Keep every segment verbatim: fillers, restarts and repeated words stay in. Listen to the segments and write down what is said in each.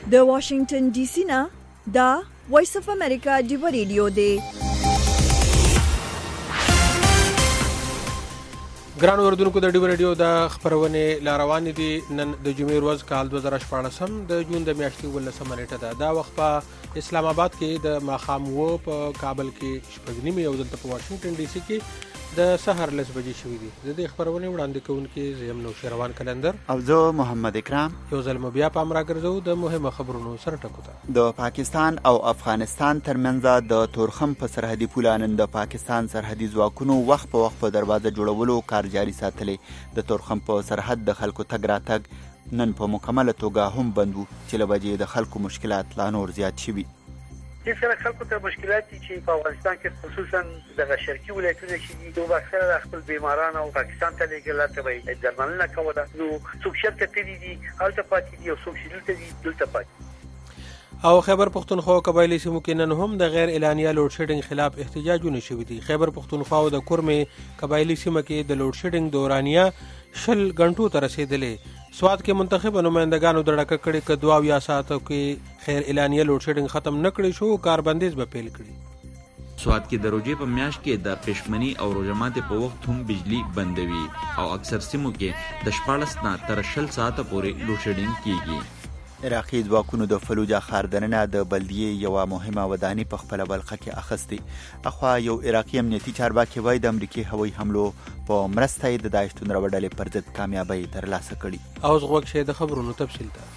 د واشنگټن ډي سي نه دا وایس اف امریکا دی ریډیو دی. ګران اوردونکو د ډیو ریډیو د خبرونه لاروان دي. نن د جمعې ورځ کال دوه زره شپاړس د جون د میاشتې ولسمه نیټه ده. دا وخت په اسلام آباد کې د ماښام و، په کابل کې شپږ نیمې او دلته په واشنگټن ډي سي کې د سحر لس بجې شوي دي. د دې خبرونه وړاندې کوونکي زیم نوشیروان کلندر او زه محمد اکرام یو ځل مو بیا پام راګرځو د مهمه خبرونو سره ټکو ته. د پاکستان او افغانستان ترمنځ د تورخم په سرحدي پوله نن د پاکستان سرحدي ځواکونو وخت په وخت په دروازه جوړولو کار جاري ساتلې. د تورخم په سرحد د خلکو تګ راتګ نن په مکمله توګه هم بند و چې له وجې د خلکو مشکلات لا نور زیات شوي. چې سره خلکو ته مشکلات دي چې په افغانستان کې خصوصا د شرقي ولایتونو کې دي، نو اکثره د خپل بیماران او پاکستان ته لېږل ته وي درملنه کوله، نو څوک شرکت دي دي هلته پاتې دي او څوک چې دلته دي دلته پاتې. او خیبر پختونخوا قبایلی سیمو کې نن هم د غیر اعلانیه لوډ شیډینګ خلاف احتجاجونه شوي دي. خیبر پختونخوا د کورمې قبایلی سیمه کې د لوډ شیډینګ دورانیه شل غنټو ته رسیدلې. سواد کې منتخب نمائندگانو د ډکه کړي ک دوا یا ساتو کې خیر اعلانیه لوډ شیډینګ ختم نکړي شو، کاربندیز به پیل کړي. سواد کې د روزې په میاشت کې د پښمنی او روزمات په وخت هم بجلی بندوي او اکثر سیمو کې د شپاړس نه تر شل ساعته پورې لوډ شیډینګ کیږي. عراقي ځواکونو د فلوجا ښار دننه د بلدیې یوه مهمه ودانۍ په خپله بلخه کې اخیستې. اخوا یو عراقي امنیتي چارواکي وایي د امریکې هوایي حملو په مرسته یې د داعش توندروه ډلې پر ضد کامیابۍ ترلاسه کړي. اوس غوږ شئ د خبرونو تفصیل ته.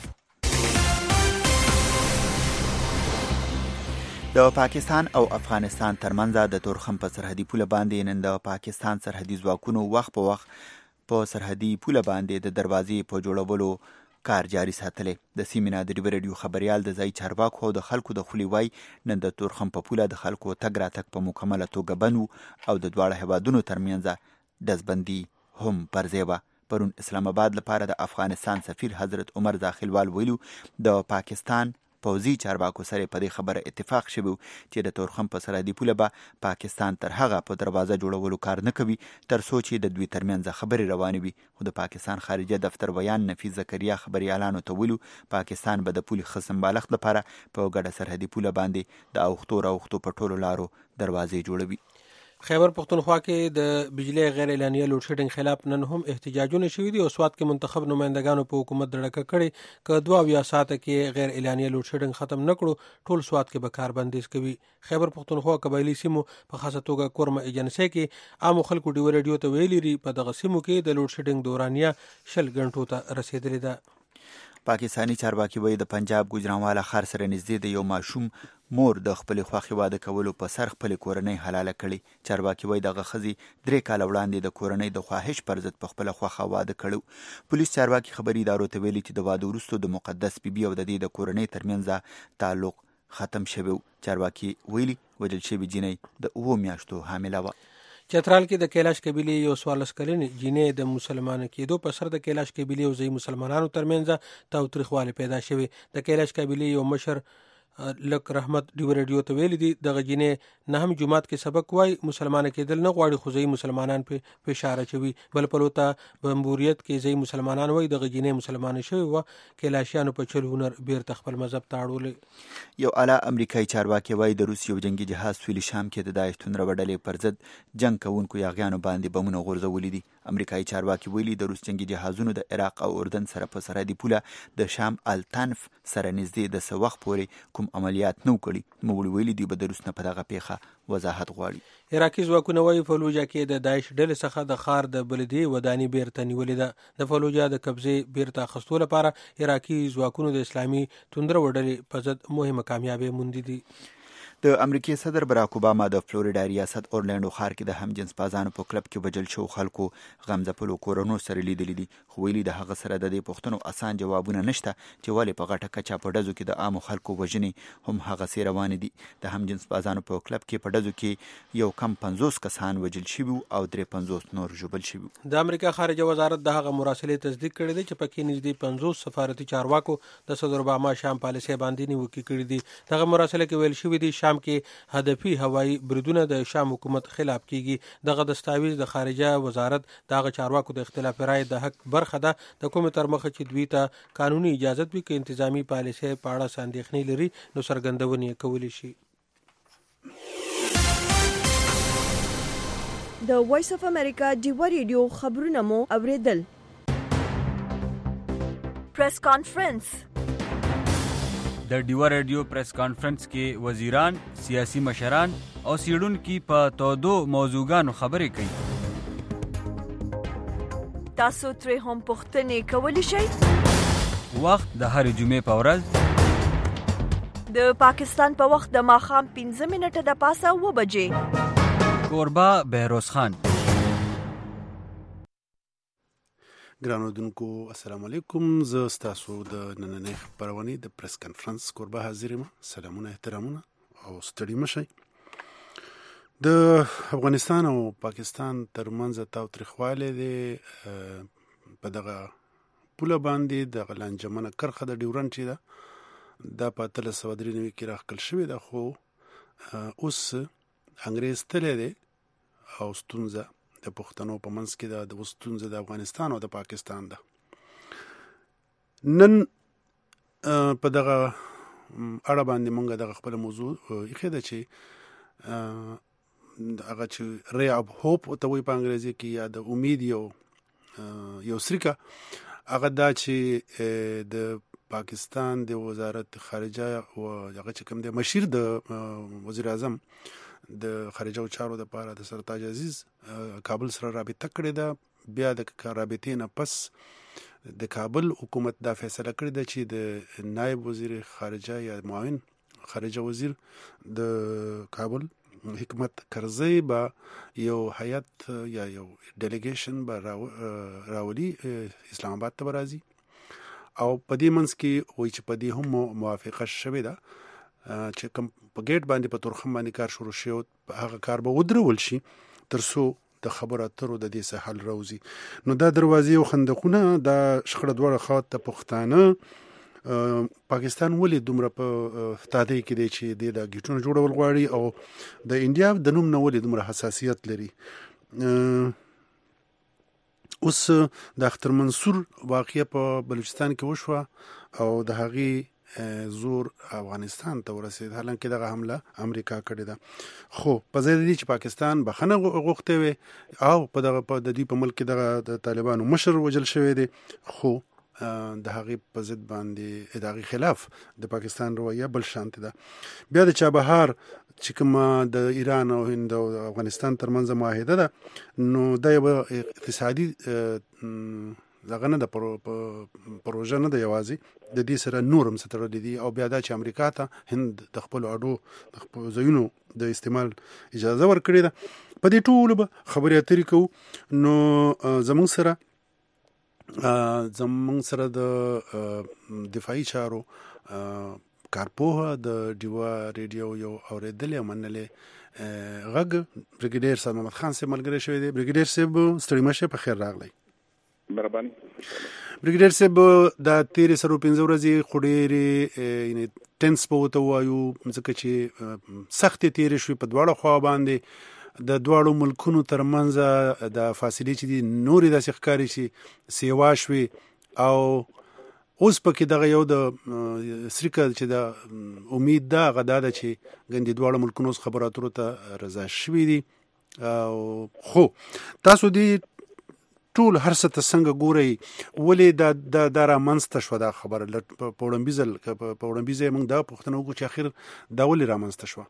د پاکستان او افغانستان ترمنځ د تورخم په سرحدي پوله باندې نن د پاکستان سرحدي ځواکونو وخت په وخت په سرحدي پوله باندې د دروازې په جوړولو کار جاري ساتلې. د سیمې نه د ډیو ریډیو خبریال د ځای چارواکو او د خلکو د خولې وای نن د تورخم په پوله د خلکو تګ راتګ په مکمله توګه بند او د دواړه هیوادونو ترمنځ ډزبندي هم پر ځای وه. پرون اسلام آباد لپاره د افغانستان سفیر حضرت عمر داخلوال ویلو د پاکستان پوځي چارواکو سره په دې خبره اتفاق شوی چې د تورخم په سرحدي پوله به پاکستان تر هغه په دروازه جوړولو کار نه کوي تر څو چې د دوی ترمنځ خبرې روانې وي. خو د پاکستان خارجه دفتر ویان نفیس زکریا خبریالانو ته ویلو پاکستان به د پولې خصم بالښت لپاره په ګډه سرحدي پوله باندې د اوښتو راوښتو په ټولو لارو دروازې جوړوي. خیبر پختونخوا کې د بجلی غیر اعلانیه لوډ شیډینګ خلاف نن هم احتجاجونه شوي دي او سواد کې منتخب نمائندگانو په حکومت د ډکه کړي ک دوه یا ساعته کې غیر اعلانیه لوډ شیډینګ ختم نکړو ټول سواد کې به کاربندیز کوي. خیبر پختونخوا قبایلی سیمو په خاصه توګه کورمه ایجنسی کې عام خلکو ډیو ریډیو ته ویلي ری په دغه سیمو کې د لوډ شیډینګ دورانیه شل غنټو ته رسیدلې ده. پاکستانی چارواکي وایي د پنجاب ګوجرانواله ښار سره نږدې د یو ماشوم مور د خپلې خوښې واده کولو په سر خپلې کورنۍ حلاله کړې. چارواکي وایي دغه ښځې درې کاله وړاندې د کورنۍ د خواهش پر ضد په خپله خوښه واده کړی. پولیس چارواکي خبري ادارو ته ویلي چې د واده وروسته د مقدس بیبي او د دې د کورنۍ ترمنځ تعلق ختم شوی. چارواکي ویلي وژل شوې جینۍ د اوو میاشتو حامله وه. چترال کې د کیلاش قبیلې یو څوارلس کلنې جینۍ د مسلمان کېدو په سر د کیلاش قبیلې او ځایي مسلمانانو ترمنځ تاوتریخوالی پیدا شوی. د کیلاش قبیلې یو مشر لک رحمت ډیو ریډیو ته ویلي دي دغه جینۍ نه هم جومات کې سبق وای مسلمان کېدل نه غواړي خو ځایي مسلمانان په اشاره چوي. بل پلوته بمبوریت کې ځایي مسلمانان وای دغه جینۍ مسلمان شوی و کیلاشیانو په چل هنر بیرته خپل مذهب ته اړولې. یو اعلی امریکایي چارواکي وای د روس یو جنگي جهاز سویلي شام کې د داعش توندروه ډلې پر ضد جنگ کوونکو یاغیانو باندې بمونه غورځولي دي. امریکایي چارواکي ویلي د روس جنگي جهازونو د عراق او اردن سره په سرحدي پوله د شام التنف سره نږدې د څه وخت پورې کوم عملیات نه کړي. نوموړي ویلي دوی به د روس نه په دغه پیښه وضاحت غواړي. عراقي ځواکونه وایي فلوجا کې د داعش ډلې څخه د ښار د بلدیې ودانۍ بیرته نیولې ده. د فلوجا د قبضې بیرته اخیستو لپاره عراقي ځواکونو د اسلامي توندروه ډلې په ضد مهمه کامیابۍ موندې دي. د امریکای صدر براک اوباما د فلوریډا ریاست اورلانډو ښار کې د همجنس بازانو په کلب کې وژل شو خلکو غمځپلو کورونو سره لیدلي دي. خو ویلي د هغه سره د دې پوښتنو اسان جوابونه نشته چې ولې په غټه کچه په ډزو کې د عامو خلکو وژنې هم هغسې روانې دي. د همجنس بازانو په کلب کې په ډزو کې یو کم پنځوس کسان وژل شوي او درې پنځوس نور ژوبل شوي. د امریکا خارجه وزارت د هغه مراسلې تصدیق کړې دي چې پکې نږدې پنځوس سفارتي چارواکو د صدر اوباما شام پالیسۍ باندې نیوکې کړې دي. دغه مراسله کې ویل شوي دي شام شام کې هدفي هوایي بریدونه د شام حکومت خلاف کیږي. دغه دستاویز د خارجه وزارت دغه چارواکو د اختلاف رائے د حق برخه ده، د کومې تر مخه چې دوی ته قانوني اجازه وي که انتظامی پالیسۍ په اړه اندېښنې لري نو څرګندونې کولی شي. د وایس اف امریکا ډیوه ریډیو خبرونه مو اوریدل. پریس کانفرنس. د ډیوه ریډیو پریس کانفرنس کې وزیران، سیاسي مشران او څېړونکي په تودو موضوعګانو خبرې کوي. تاسو ترې هم پوښتنې کولی شئ. وخت د هرې جمعې په ورځ د پاکستان په وخت د ماښام پنځه منټه د پاسه اوه بجې. کوربه بهروز خان. ګرانو اوریدونکو السلام علیکم. زه ستاسو د نننۍ خپرونې د پریس کانفرنس کوربه حاضر یم. سلامونه، احترامونه او ستړي مشئ. د افغانستان او پاکستان ترمنځ تاوتریخوالی دی په دغه پوله باندې دغه لانجمنه کرښه د ډیورنډ چې ده دا په اتلس سوه درې نوي کې راښکل شوې ده، خو اوس انګریز تللی دی او ستونزه د پښتنو په منځ کې ده، د ستونزه د افغانستان او د پاکستان ده. نن په دغه اړه باندې مونږ دغه خپل موضوع ایښې ده چې هغه چې ری اف هوپ ته وایي په انګریزي کې، یا د امید یو یو څریکه، هغه دا چې د پاکستان د وزارت خارجه او هغه چې کوم دی مشیر د وزیر اعظم د خارجه چارو د پاره د سرتاج عزیز کابل سره رابطه کړې ده. بیا د رابطې نه پس د کابل حکومت دا فیصله کړې ده چې د نائب وزیر خارجه یا معاون خارجه وزیر د کابل حکمت کرزی به یو هیئت یا یو ډیلیګیشن به راولي اسلام آباد ته به راځي، او په دې منځ کې وایي چې په دې هم موافقه شوې ده چې کوم په ګیټ باندې په تورخم باندې کار شروع شي، هغه کار به ودرول شي تر څو د خبرو اترو د دې څخه حل راوځي. نو دا دروازې او خندقونه دا شخړه دواړه خواته ته پښتانه پاکستان ولې دومره په تادی کې دی چې د دا ګیټونه جوړول غواړي او د انډیا د نوم نه ولې دومره حساسیت لري. اوس د اختر منصور واقعه په بلوچستان کې وشوه او د هغې زور افغانستان ته ورسید، حالانکه دغه حمله امریکا کړې ده. خو په ځای دی چې پاکستان بخنه غوښتې وي او په دغه په د دې په ملک کې دغه د طالبانو مشر وجل شوی دی، خو د هغې په ضد باندې د هغې خلاف د پاکستان رویه بل شانتې ده. بیا د چابهار چې کومه د ایران او هند او افغانستان ترمنځ معاهده ده، نو دا یوه اقتصادي دغه نه د پروژه نه ده، یوازې د دې سره نور هم څه تړلي دي. او بیا دا چې امریکا ته هند د خپلو اډو د خپلو ځایونو د استعمال اجازه ورکړې ده. په دې ټولو به خبرې اترې کوو. نو زموږ سره زموږ سره د دفاعي چارو کارپوهه د ډیوه ریډیو یو اورېدلې او منلې غږ بریګیډیر صاحب محمد خان صاحب ملګری شوی دی. بریګیډیر صاحب ستړي مشه، په خیر راغلی. مهرباني. بریګیډیر صاحب دا تیرې سرو پنځه ورځې خو ډېرې ټینس به ورته ووایو، ځکه چې سختې تیرې شوې په دواړو خوا باندې، د دواړو ملکونو ترمنځ د فاصلې چې دي نورې داسې ښکاري چې سیوا شوې، او اوس پکې دغه یو د څریکه چې د امید ده هغه دا ده چې ګندې دواړو ملکونو اوس خبرو اترو ته رضا شوي دي. خو تاسو دې ټول هر څه ته څنګه ګورئ؟ ولې دا دا دا رامنځته شوه دا خبره؟ په وړاندیز په وړاندیز یې موږ دا پوښتنه وکړو چې اخر دا ولې رامنځته شوه؟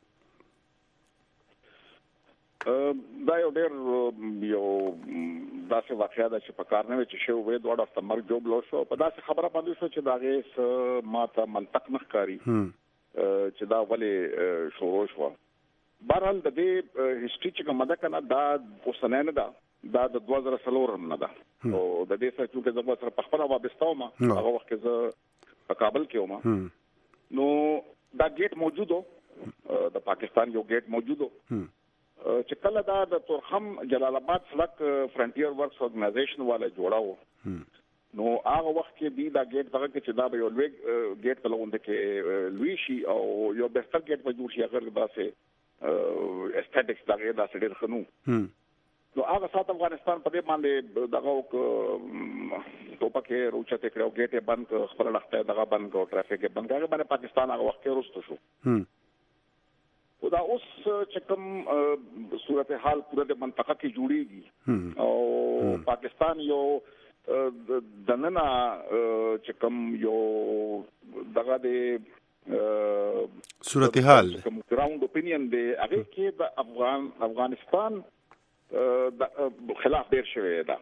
دا یو ډېر یو داسې واقعه ده چې په کار نه وي چې شی ووایي دواړه ورته مرګ جوړ شو. په داسې خبره باندې شو چې د هغې څه ما ته منطق نه ښکاري چې دا ولې شروع شوه. بهرحال د دې هسټري چې کومه ده که نه دا اوسنۍ نه ده، دا د دوه زره څلور نه ده. او د دې سره چونکې زه سره په خپله وابسته وم، هغه وخت کې زه په کابل کې وم، نو دا ګیټ موجود و، د پاکستان یو ګیټ موجود و چې کله دا د تورخم جلال آباد سړک فرنټیر ورکس ارګنایزیشن والا جوړاو، نو هغه هغه وخت کې دی دا ګیټ دغه کې چې دا به یو لوی ګیټ په لغونده کې لوی شي او یو بهتر ګیټ به جوړ شي هغه داسې استټیکس دغه داسې ډېر خنو نو هغه سات افغانستان په دې باندې دغه ټوپک روچته کړو ګیټ بند خپل لخته دغه بند کو ټرافیک بند هغه باندې پاکستان هغه وخت کې رسټ شو او دا اوس چې کوم صورتحال پوره د منطقه کې جوړیږي او پاکستان یو دننه چې کوم یو دغه د صورتحال کوم ګراوند اپینین دی هغه کې د افغان افغانستان د خلاف ډیر شوی دا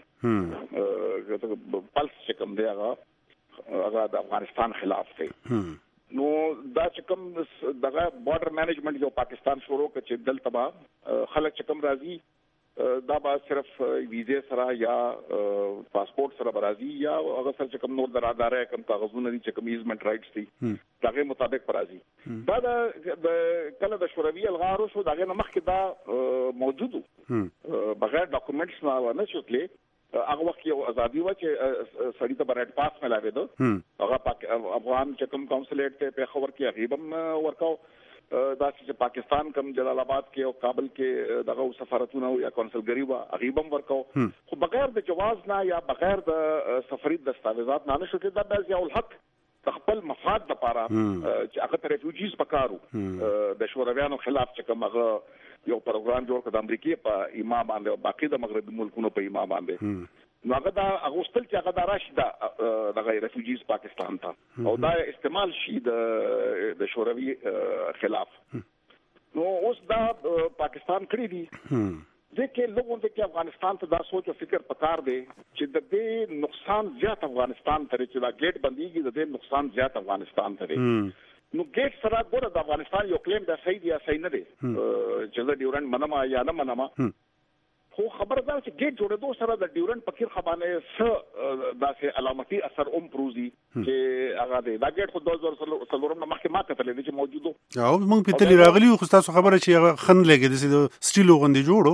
پلس چې کوم دی هغه هغه د افغانستان خلاف دی نو دا چې کوم دغه بارډر مینجمنت یو پاکستان شروع کړ چې دلته با خلک چې کوم راځي دا به صرف ویزه سره یا پاسپورت سره راځي یا هغه سره چې کوم نور دراداري کوم کاغذونه دي چې کوم ایزمنت رائټس دي دغه مطابق راځي دا د کله د شوروي الغارو شو دغه مخکې دا موجودو بغیر ډاکومېنټس نه نه شوتلې هغه وخت یو ازادي و چې سړی ته برېټ پاس ملاوي دو هغه افغان چې کوم کونسلیټ ته په خبر کې غیبم ورکاو دا چې پاکستان کوم جلال آباد کې او کابل کې دغه سفارتونه یا کونسلګری و غیبم ورکاو خو بغیر د جواز نه یا بغیر د سفري دستاویزات نه نشو کې دا د یو الحق خپل مفاد لپاره چې هغه ریفیوجیز پکارو د شورویانو خلاف چې کوم هغه یو پروګرام جوړ کړ د امریکای په ایما باندې او باقي د مغربي ملکونو په ایما باندې نو هغه دا اغوستل چې هغه دا راشي دا د غیر ریفیوجیز پاکستان ته او دا استعمال شي د د شوروي خلاف نو اوس دا پاکستان کړی دی ځکه لوګو ته افغانستان ته دا سوچ او فکر پکار دی چې د دې نقصان زیات افغانستان ته چې دا ګیټ بنديږي د دې نقصان زیات افغانستان ته دی نو ګیټ سره ګوره د افغانستان یو کلیم دا صحیح دی یا صحیح نه دی چې د ډیورنډ منما یا نه منما خو خبردار چې ګیټ جوړېدو سره د ډیورنډ پکیر خبانه س داسې علامتي اثر اوم پروزي چې هغه دی دا ګیټ خو دوه هزار څلورم مخکې ما کتل دي چې موجودو او موږ په تل راغلی خو تاسو خبره چې خن لګي د سټیلو غوندي جوړو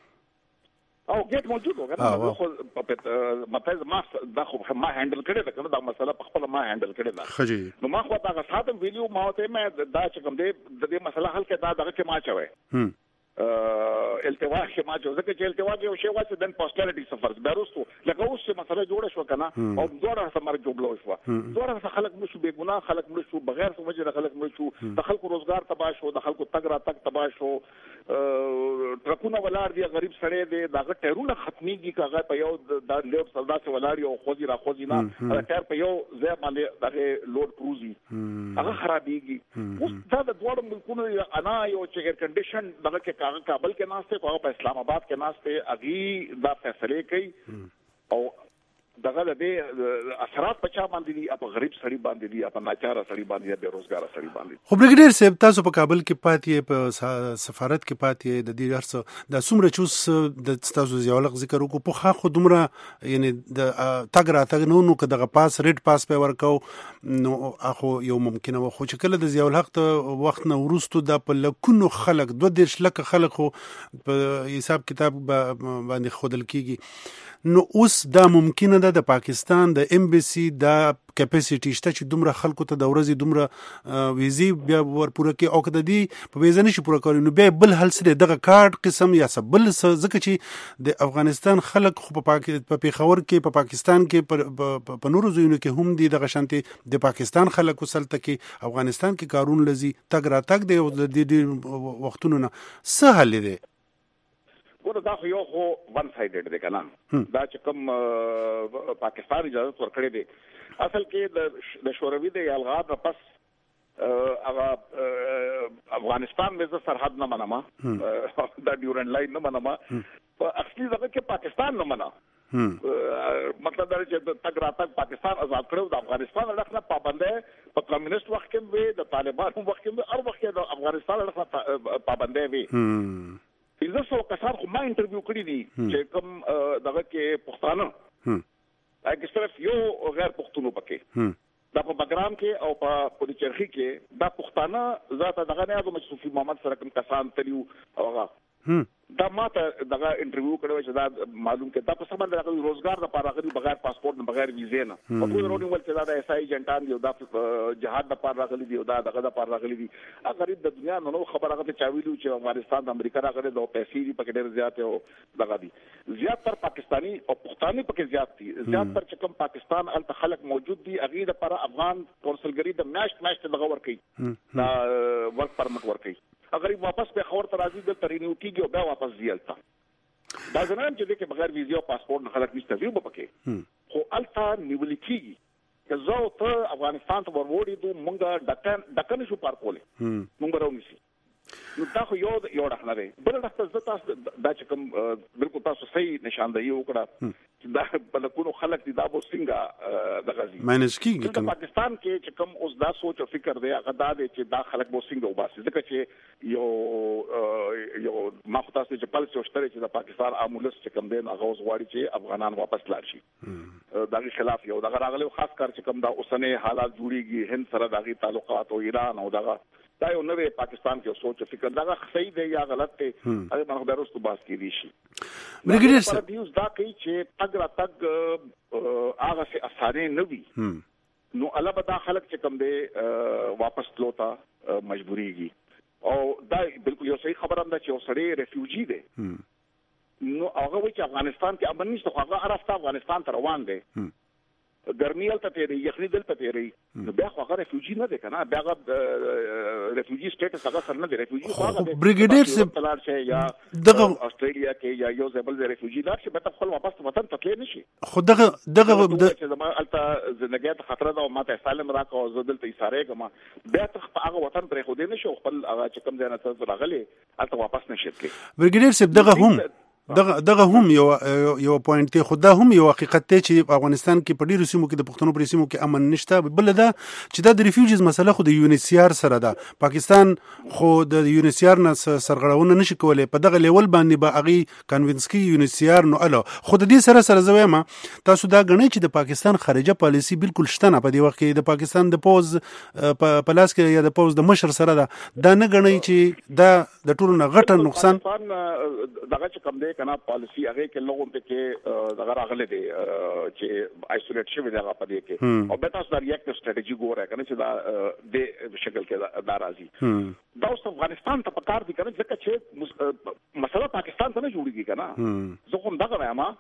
او ګیټ موجودو کنه خو په مپز ما دا خو ما هندل کړی دا کنه دا مسله په خپل ما هندل کړی دا خجی نو ما خو دا ساده ویډیو ما ته مې دا چې کوم دی د دې مسله حل کې دا دغه کې ما چوي التوا کې ما جو ځکه چې التوا کې یو شی واسه دن پوسټریټي سفرز بیروستو لکه اوس چې مسله جوړه شو کنه او دوړه سمر جوړلو شو دوړه خلک مشو بے ګناه خلک مشو بغیر څه وجه خلک مشو د خلکو روزګار تباہ شو د خلکو تګ را تک تباہ شو ټرکونه ولار دي غریب سړی دی داغه ټیرونه ختميږي کاغه په یو د لیوډ سلدا سه ولار یو خوځي را خوځي نه ټیر په یو ځای باندې دغه لوډ پروزي هغه خرابيږي اوس دا د دوړو ملکونو انا یو چې ایر کنډیشن دغه کې کاغه کابل کې ناشته کوه په اسلام آباد کې ناشته اغي دا فیصله کوي او دغه د اثرات په چا باندې دي په غریب سړي باندې دي په ناچاره سړي باندې دي بیروزګار سړي باندې خو برګډیر صاحب تاسو په کابل کې پاتې په سفارت کې پاتې د دې هرڅ د سمره چوس د تاسو زیولق ذکر وکړو په خا خو دومره یعنی د تګ را تګ نو نو کداغه پاس ریډ پاس په ورکاو نو اخو یو ممکنه و خو چې کله د زیولق ته وخت نه ورستو د په لکونو خلک دوه دیش لک خلک خو په حساب کتاب باندې خودل کیږي نو اوس دا ممکنه ده د پاکستان د امبیسي دا کیپاسټی شته چې دومره خلکو ته د ورځې دومره ویزي بیا ور پوره کې او کده دی په ویزه نشي پوره کوي نو بیا بل هل سره دغه کارت قسم یا سبل ځکه چې د افغانستان خلک خو په پیښور کې په پاکستان کې په نورو ځایونو کې هم دي دغه شانتي د پاکستان خلک وسلته کې افغانستان کې کارون لذي تګ را تګ دی د وختونو نه سهل دی ګوره دا خو یو خو ون سایډډ دی کنه دا چې کوم پاکستان اجازه ورکړي دی اصل کې د شوروي د الغاب پس هغه افغانستان مې سرحد نه منما دا ډیورنډ لاین نه منما په اصلي ځکه کې پاکستان نه منا مطلب دا چې تګ راتګ پاکستان آزاد کړو د افغانستان لخوا پابندې په کمیونست وخت کې وي د طالبانو وخت کې هر وخت د افغانستان لخوا پابندې وي پنځه سوه کسان خو ما انټرویو کړی دي چې کوم دغه کې پښتانه هغه صرف یو غیر پښتونو پکې دا په بګرام کې او په پولیچرخي کې دا پښتانه ذات دغه نه هغه صوفي محمد سره کوم کسان تلیو هغه دا ماته دغه انټرویو کړو چې دا معلوم کې دا په سم باندې د روزګار لپاره راغلي بغیر پاسپورت نه بغیر ویزې نه په ټول روډ ول چې دا د ایس آی ایجنټان دی دا جهاد لپاره راغلي دی دا دغه لپاره راغلي دي هغه د دنیا نو خبره هغه چاویلو چې افغانستان د امریکا راغلي د پیسې دی په ډېر زیات او دغه دي زیات تر پاکستانی او پښتاني پکې زیات دي زیات تر چې کوم پاکستان ال خلک موجود دي هغه لپاره افغان کونسلګری د میاشت میاشت دغه ور کوي دا ورک پرمټ ور کوي اگر واپس به خبر تر راځي د ترینو کیږي او بیا واپس دیالتا دا ځنام چې د بغیر ویزا او پاسپورت نه خلک نشته ویو پکې خو التا نیول کیږي که زه ته افغانستان ته وروړې دو مونږه ډکن ډکن شو پار کولې مونږ راونیسي نو دا خو یو یو راخنه دی بل راځه زه تاسو دا چې کوم بالکل تاسو صحیح نشاندهي وکړه چې دا په لکونو خلک دي دا بو څنګه د غزي ماینس کیږي په پاکستان کې چې کوم اوس دا سوچ او فکر دی هغه دا دی چې دا خلک بو څنګه وباسي ځکه چې یو یو ما خو تاسو چې پالیسي وشتري چې د پاکستان عامولس چې کوم دی هغه اوس غواړي چې افغانان واپس لاړ شي دغه خلاف یو دغه راغلی خاص کار چې کوم دا اوسنه حالات جوړیږي هند سره دغه تعلقات او ایران او دغه دا یو نوې پاکستان کې سوچ فکر دا صحیح دی یا غلط دی هغه باندې درست باس کیږي شي بریګیډیر صاحب دیوس دا کوي چې تګ را تګ هغه څه اسانه نه وي نو الله به دا خلک چې کوم دی واپس تلوتا مجبوريږي او دا بالکل یو صحیح خبره ده چې یو سړی ریفیوجی دی نو هغه وایي چې افغانستان کې امن نشته خو هغه عرفته افغانستان ته روان دی ګرمي الته تیری یخني دلته تیری نو بیا خو هغه ریفیوجی نه دی کنه بیا هغه ریفیوجی سټیټس هغه سره نه دی ریفیوجی خو هغه بریګیډیر صاحب تلار شي یا دغه استرالیا کې یا یو ځبل ریفیوجی لار شي به خپل واپس وطن ته تللی نشي خو دغه دغه چې زما الته ژوندۍ ته خطر ده او ماته سالم راکو او زدل ته اشاره کوم بیا ته هغه وطن پرې خو دې نشو خپل هغه چې کوم ځای نه ته راغلي الته واپس نشي کېږي بریګیډیر صاحب دغه هم دغه دغه هم یو یو پوینټ دی خو دا هم یو حقیقت دی چې افغانستان کې په ډیرو سیمو کې د پښتنو پر سیمو کې امن نشته بل دا چې دا د ریفیوجیز مسله خو د یونیسیار سره ده پاکستان خو د یونیسیار نه سرغړونه نشي کولای په دغه لیول باندې به اغي کنوینس کی یونیسیار نو اله خو د دې سره سره زویم تاسو دا غنئ چې د پاکستان خارجه پالیسی بالکل شته نه په دې وخت کې د پاکستان د پوز په پلاس کې یا د پوز د مشر سره ده دا نه غنئ چې دا د ټولو نه غټه نقصان دغه چې کوم دی کنه پالیسی هغه کې لوګو ته کې دغه راغله دي چې آیسولیټ شوی دی هغه په دې کې او به تاسو د ریاکټ ستراتیژي ګورئ کنه چې دا د شکل کې دا راځي دا اوس افغانستان ته پکار دي کنه ځکه چې مسله پاکستان ته نه جوړیږي کنه زه کوم دغه وایم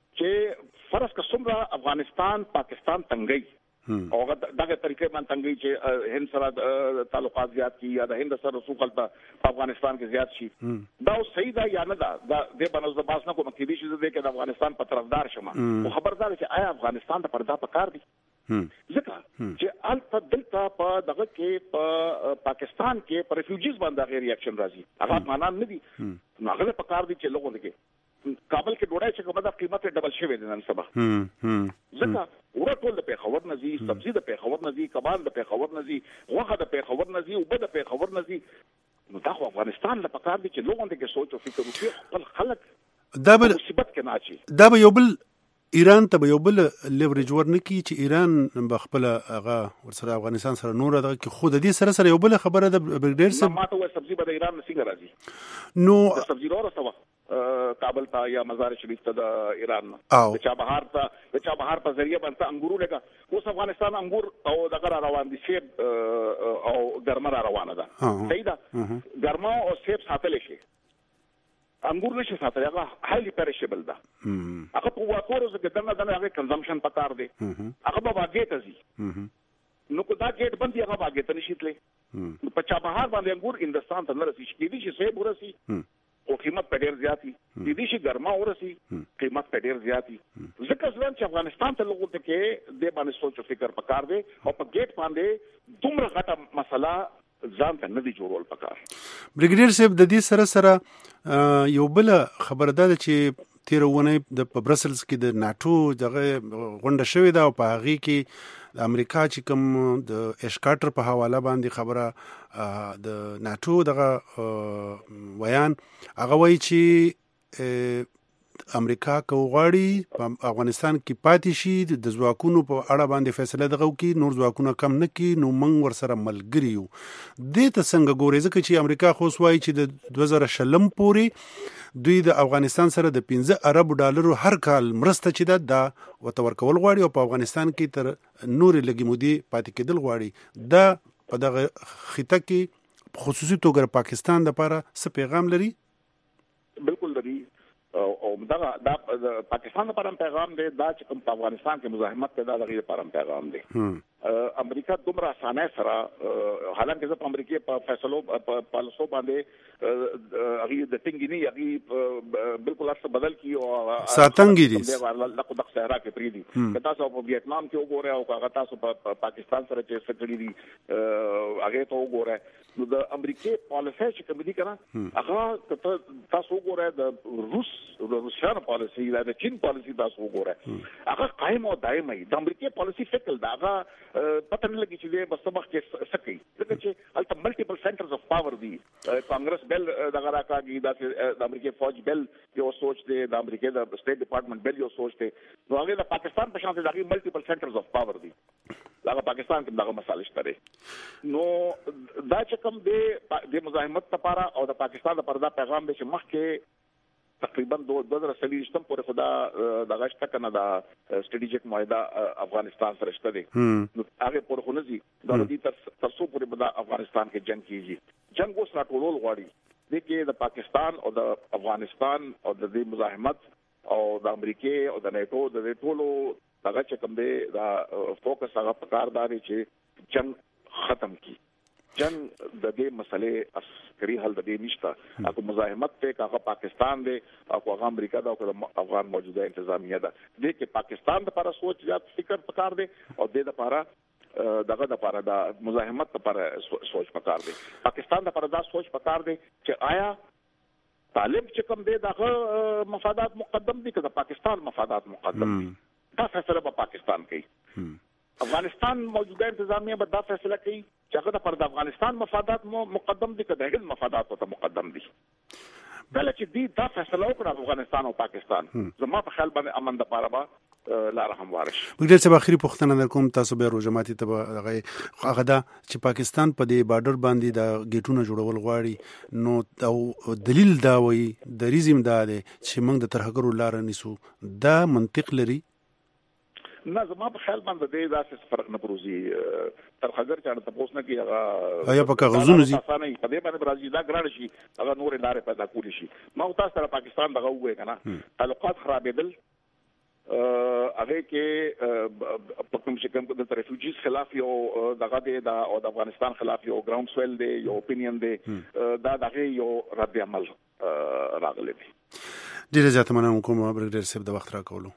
چې فرض که څومره افغانستان پاکستان تنګي او دغه طریقې باندې تنګي چې هند سره تعلقات زیات کی یا د هند سره رسوخل په افغانستان کې زیات شي دا صحیح ده یا نه ده دا د بنز د باس نه کوم کې دي چې د کې د افغانستان په طرفدار شمه او خبردار چې آیا افغانستان ته پردا پکار دي ځکه چې الته دلته په دغه کې په پاکستان کې پر ریفیوجیز باندې غیر ریاکشن راځي هغه معنا نه دي هغه پکار دي چې لوګو دغه کابل کې ډوډۍ چې کومه د قیمت ډبل شوی دی نن سبا ځکه ورټول د پیښور نزي سبزی د پیښور نزي کباب د پیښور نزي غوښه د پیښور نزي او بد د پیښور نزي نو دا خو افغانستان له پکار دي چې لوګو دغه سوچ او فکر وکړي خپل خلک دا به مصیبت کې نه اچي دا به یو بل ایران ته به یو بل لیوریج ورنکي چې ایران به خپل هغه ورسره افغانستان سره نور دغه کې خود دې سره سره یو بل خبره د بریګیډیر صاحب ما ته سبزی به د ایران څنګه راځي نو سبزی ورو سوا کابل ته یا مزار شریف ته د ایران د چابهار ته د چابهار په ذریعہ باندې انګورو لګه اوس افغانستان انګور او دغه روان دي سیب او ګرمه را روانه ده صحیح ده ګرمه او سیب ساتل شي انګور نشي ساتل هغه هایلی پیریشبل ده هغه په واکورو کې دغه دغه هغه کنزمپشن پکار دی هغه به واګې ته ځي نو کو دا گیټ بند دی هغه واګې ته نشي تللی په چابهار باندې انګور هندستان ته نه رسي کېږي چې سیب ورسي او قیمت په ډیر زیاتی د دې شي ګرما ورسي قیمت په ډیر زیاتی ځکه ځان چې افغانستان ته لوګو ته کې د باندې سوچ فکر پکار دی او په گیټ باندې دومره غټه مسله ځان ته نه دی جوړول پکار بریګیډیر صاحب د دې سره سره یو بل خبره ده چې تیرونه د برسلز کې د ناتو دغه غونډه شوې ده او په هغه کې د امریکا چې کوم د اشکاټر په حواله باندې خبره د ناتو دغه ویان هغه وایي چې امریکا کو غواړي په افغانستان کې پاتې شي د ځواکونو په اړه باندې فیصله دغه وکړي، نور ځواکونه کم نه کړي، نو موږ ورسره ملګري یو. دې ته څنګه ګورې؟ ځکه چې امریکا خو اوس وایي چې د دوه زره شلم پورې دوی د افغانستان سره د پنځه اربو ډالرو هر کال مرسته چې ده دا ورته ورکول غواړي او په افغانستان کې تر نورې لږې مودې پاتې کېدل غواړي. دا په دغه خطه کې خصوصي توګه پاکستان دپاره څه پیغام لري؟ بالکل لري او دا د پاکستان لپاره پیغام دی دا چې کوم په افغانستان کې مزاحمت پیدا لري لپاره پیغام دی. امریکا دومره اسانه سره حالانکه زه په امریکا په فیصلو په پالیسو باندې هغه د ټینګینی هغه بالکل اصل بدل کی او ساتنګی دي لکه د صحرا کې پری دي که تاسو په ویتنام کې وګورئ او هغه تاسو په پاکستان سره چې سکړی دي هغه ته وګورئ نو د امریکا پالیسي چې کوم دي کنه هغه تاسو وګورئ د روس د روسیانو پالیسي د چین پالیسي تاسو وګورئ هغه قائم او دائم دی. د امریکا پالیسي فکر دا هغه پته نه لګي چې د بسمخ کې سکی ځکه چې البته ملټیپل سنټرز اف پاور دي. کانګرس بل دغه راکاږي د امریکا فوج بل یو سوچ دی، د امریکا د سټیټ ډپارټمنټ بل یو سوچ دی، نو هغه د پاکستان په شان دي دغه ملټیپل سنټرز اف پاور دي. دغه پاکستان کې دغه مسالې شته. نو دا چې کوم دی د مزاحمت لپاره او د پاکستان لپاره دا پیغام دی چې مخکې تقریبا دوه زره څلوېښتم پورې خدا دغه شته کنه دا سټریټیجیک معاهده افغانستان سره شته دي، نو هغه پورې خو نه زی دا د تر څو پورې به افغانستان کې جنگ کیږي. جنگ اوس راټولول غواړي د کې د پاکستان او د افغانستان او د دې مزاحمت او د امریکا او د نیټو د ټولو دغه چې کوم دی دا فوکس هغه پکارداري چې جنگ ختم کی. جنگ د دې مسلې عسکري حل د دې نشته، اګه مزاحمت ته هغه پاکستان دی او هغه امریکا دا او افغان موجوده انتظامیه ده د کې پاکستان لپاره سوچ زیات فکر پکار دی او د لپاره دغه لپاره دا مزاحمت لپاره سوچ پکار دی. پاکستان لپاره دا سوچ پکار دی چې آیا طالب چې کوم دی دغه مفادات مقدم دي که د پاکستان مفادات مقدم دي. دا فیصله په پاکستان کوي. افغانستان موجوده انتظامیه به دا فیصله کوي چې هغه د پر د افغانستان مفادات مقدم دي که د هغه مفادات ته مقدم دي. کله چې دی دا فیصله وکړه افغانستان او پاکستان زما په خیال باندې امن د پاره به لار همواره شي. بګډر څه اخري پوښتنه در کوم تاسو به روزماتي ته هغه هغه دا چې پاکستان په دې بارډر باندې د گیټونو جوړول غواړي نو او دلیل دا وایي د ریزم دا دی چې موږ د ترهګرو لار نیسو، دا منطق لري؟ نه زما په خیال باندې دې داسې فرق نه پروزي تر خګر چاړه تاسو نه کی هغه یا په کاغذونو زی اسانه په دې باندې برازي دا ګران شي هغه نور لارې پیدا کولی شي. ما تاسو سره پاکستان دغه وې کنه تعلقات خرابېدل هغه کې په کوم چې کوم د ریفوجیز خلاف یو دغه دی دا او د افغانستان خلاف یو ګراوند سویل دی یو اپینین دی دا دغه یو رد عمل راغلی دی. ډیره زیاته مننه کوم برګډر صاحب د وخت راکولو.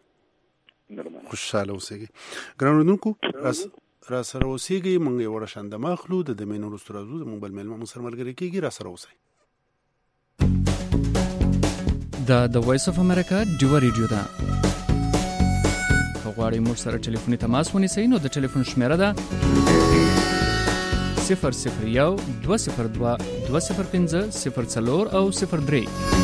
خوشاله اوسئ. ګران اوردونکو را سره اوسئ مونږ یو وړه شاند ماخلو د دمینو رستو راځو زموږ بل مېلمه مو سره ملګری کیږي. را سره اوسئ. دا د وایس اف امریکا ډیو ریډیو ده. غواړئ موږ سره ټلیفوني تماس ونیسئ نو د ټلیفون شمیره ده صفر صفر یو دوه صفر دوه دوه صفر پنځه صفر څلور او صفر درې.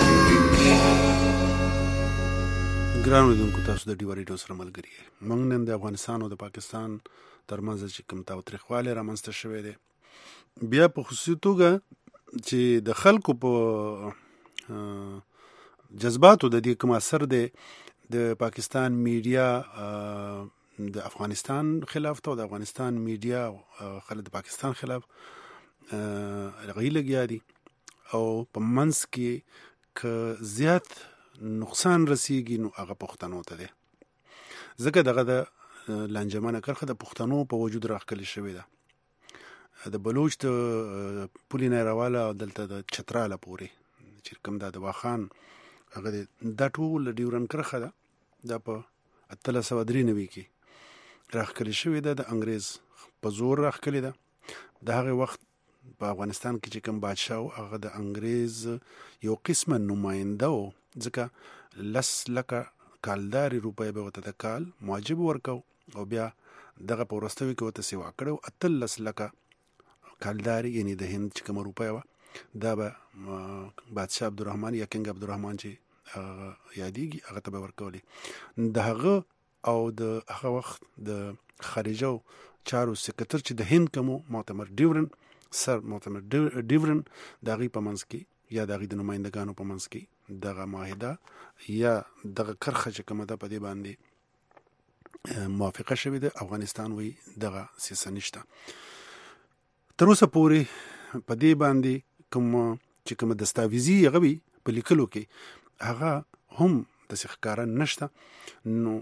ګران اوردونکو تاسو د ډیو ریډیو سره ملګری یې. موږ نن د افغانستان او د پاکستان ترمنځ چې کوم تاوتریخوالی رامنځته شوی دی بیا په خصوصي توګه چې د خلکو په جذباتو د دې کوم اثر دی د پاکستان میډیا د افغانستان خلاف ته او د افغانستان میډیا خلک د پاکستان خلاف غي لګیا دي او په منځ کې که زیات نقصان رسیږي نو هغه پښتنو ته دی ځکه دغه د لانجمنه کرخه د پښتنو په وجود راخکلی شوې ده. د بلوچ د پولي نه راواله دلته د چتراله پورې چې کوم دا د واخان هغه د ټول ډیورن کرخه ده دا په اتلس سوه درې نوي کې راخکلی شوې ده د انګریز په زور راخکلی ده. د هغه وخت په افغانستان کې چې کوم بادشاه هغه د انګریز یو قسمه نماینده و ځکه لس لکه کالداري روپۍ به ورته د کال معجب ورکو او بیا دغه په وروستیو کې ورته سیوا کړی اتلس لکه کالداري یعنې د هند چې کومه روپۍ وه دا به بادشاه عبدالرحمن یا کنګ عبدالرحمن چې یادېږي هغه ته به ورکولې. د هغه او د هغه وخت د خارجه چارو سکرټر چې د هند کوم معتمر ډیورن سر معتمر ډیورن د هغې په منځ کې یا د هغې د نمایندګانو په منځ کې دغه معاهده یا دغه کرښه چې کومه ده په دې باندې موافقه شوې ده. افغانستان وایي دغه سیسه نشته. تر اوسه پورې په دې باندې کوم چې کوم دستاویزي هغه وي په لیکلو کې هغه هم داسې ښکاره نشته. نو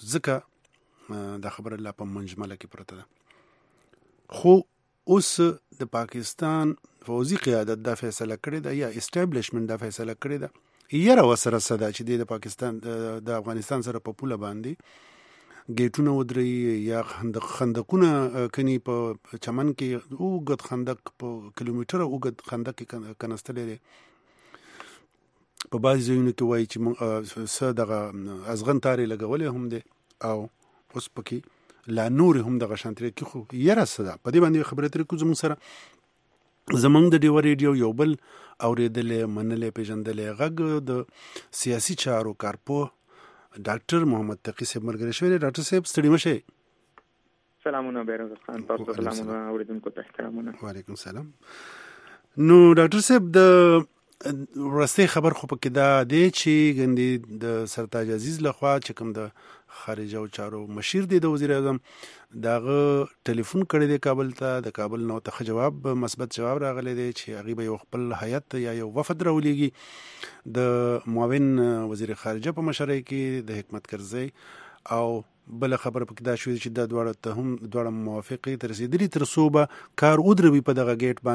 ځکه دا خبره لا په منجمله کې پرته ده. خو اوس د پاکستان فوزي قیادت دا فیصله کړې ده یا اسټابلیشمنت دا فیصله کړې ده یره وسره صدا چې د پاکستان د افغانستان سره په پوله باندې گیټونه ودري یا خندق خندقونه کني په چمن کې اوږد خندق په کیلومتره اوږد خندق کې کنستلې په بعض ځایونو کې وایي چې څه دغه ازغن تارې لګولې هم دی او اوس پکې لا نور هم دغه شانتري کې خو یره صدا په دې باندې خبرې ترې کو زموږ سره زمونږ د ډیو ریډیو یو بل اورېدلې منلې پیژندلې غږ د سیاسي چارو کارپوه ډاکټر محمد تقی صاحب ملګری شوی. ډاکټر صاحب ستړي مشه. سلامونه بیرغ خان تاسو ته سلامونه اوریدونکو ته احترامونه. وعلیکم السلام. نو ډاکټر صاحب د ورسته خبر خو پکې دا دی چې ګندې د سرتاج عزیز لخوا چې کوم د خارجه او چارو مشیر دی د وزیر اعظم داغه ټلیفون کړی دی کابل ته. د کابل نو ته جواب مثبت جواب راغلی دی چې هغه به یو خپل هیئت یا یو وفد راولېږي د معاون وزیر خارجه په مشرۍ کې د حکمت کرزی. او بل خبر پکې دا شوې چې د دواړه ته هم دواړه موافقې تر رسیدلي تر څو به کار ودروي په دغه گیټ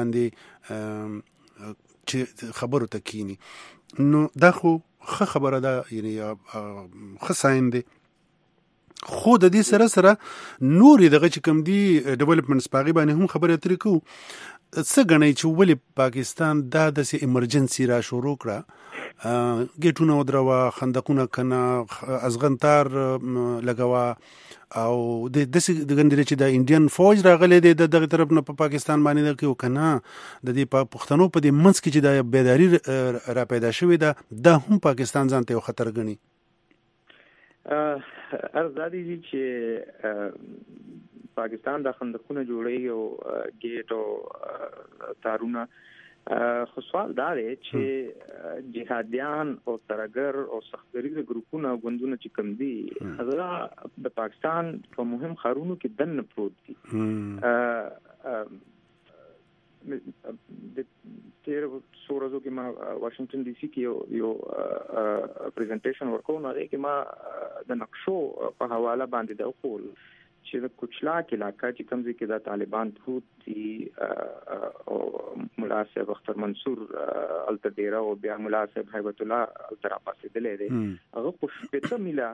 باندې چې خبرو ته کینی. نو دا خو ښه خبره ده یعنی ښه ساين دی. خو د دې سره سره نورې دغه چې کوم دي ډیولپمنټس په هغې باندې هم خبرې اترې کوو. څه ګڼئ چې ولې پاکستان دا داسې ایمرجنسي را شروع کړه گیټونه ودروه خندقونه کنه ازغنتار لګوه او د داسې د ګندې چې د انډین فوج راغلی دی د دغه طرف نه په پا پاکستان باندې د کې کنه د دې په پښتنو په دې منځ کې چې د بیداری را پیدا شوې ده دا هم پاکستان ځان ته یو خطر ګڼي. ارزادي دي چې پاکستان د خندقونه جوړي او گیټ او تارونه خو سوال دا دی چې جهادیان او ترګر او سختګریز ګروپونه او ګوندونه چې کوم دي هغه د پاکستان په مهم ښارونو کې دننه پروت دي. د تیر څو ورځو کې ما واشنگټن ډي سي کې یو یو پریزنټیشن ورکوم هغه کې ما د نقشو په حواله باندې د خپل چې د کوچلاک علاقې چې کوم ځای کې د طالبان پروت دي او مولا صاحب اختر منصور التدیره او بیا مولا صاحب هیبت الله الترا پاسېدلې دي هغه په شپږ میله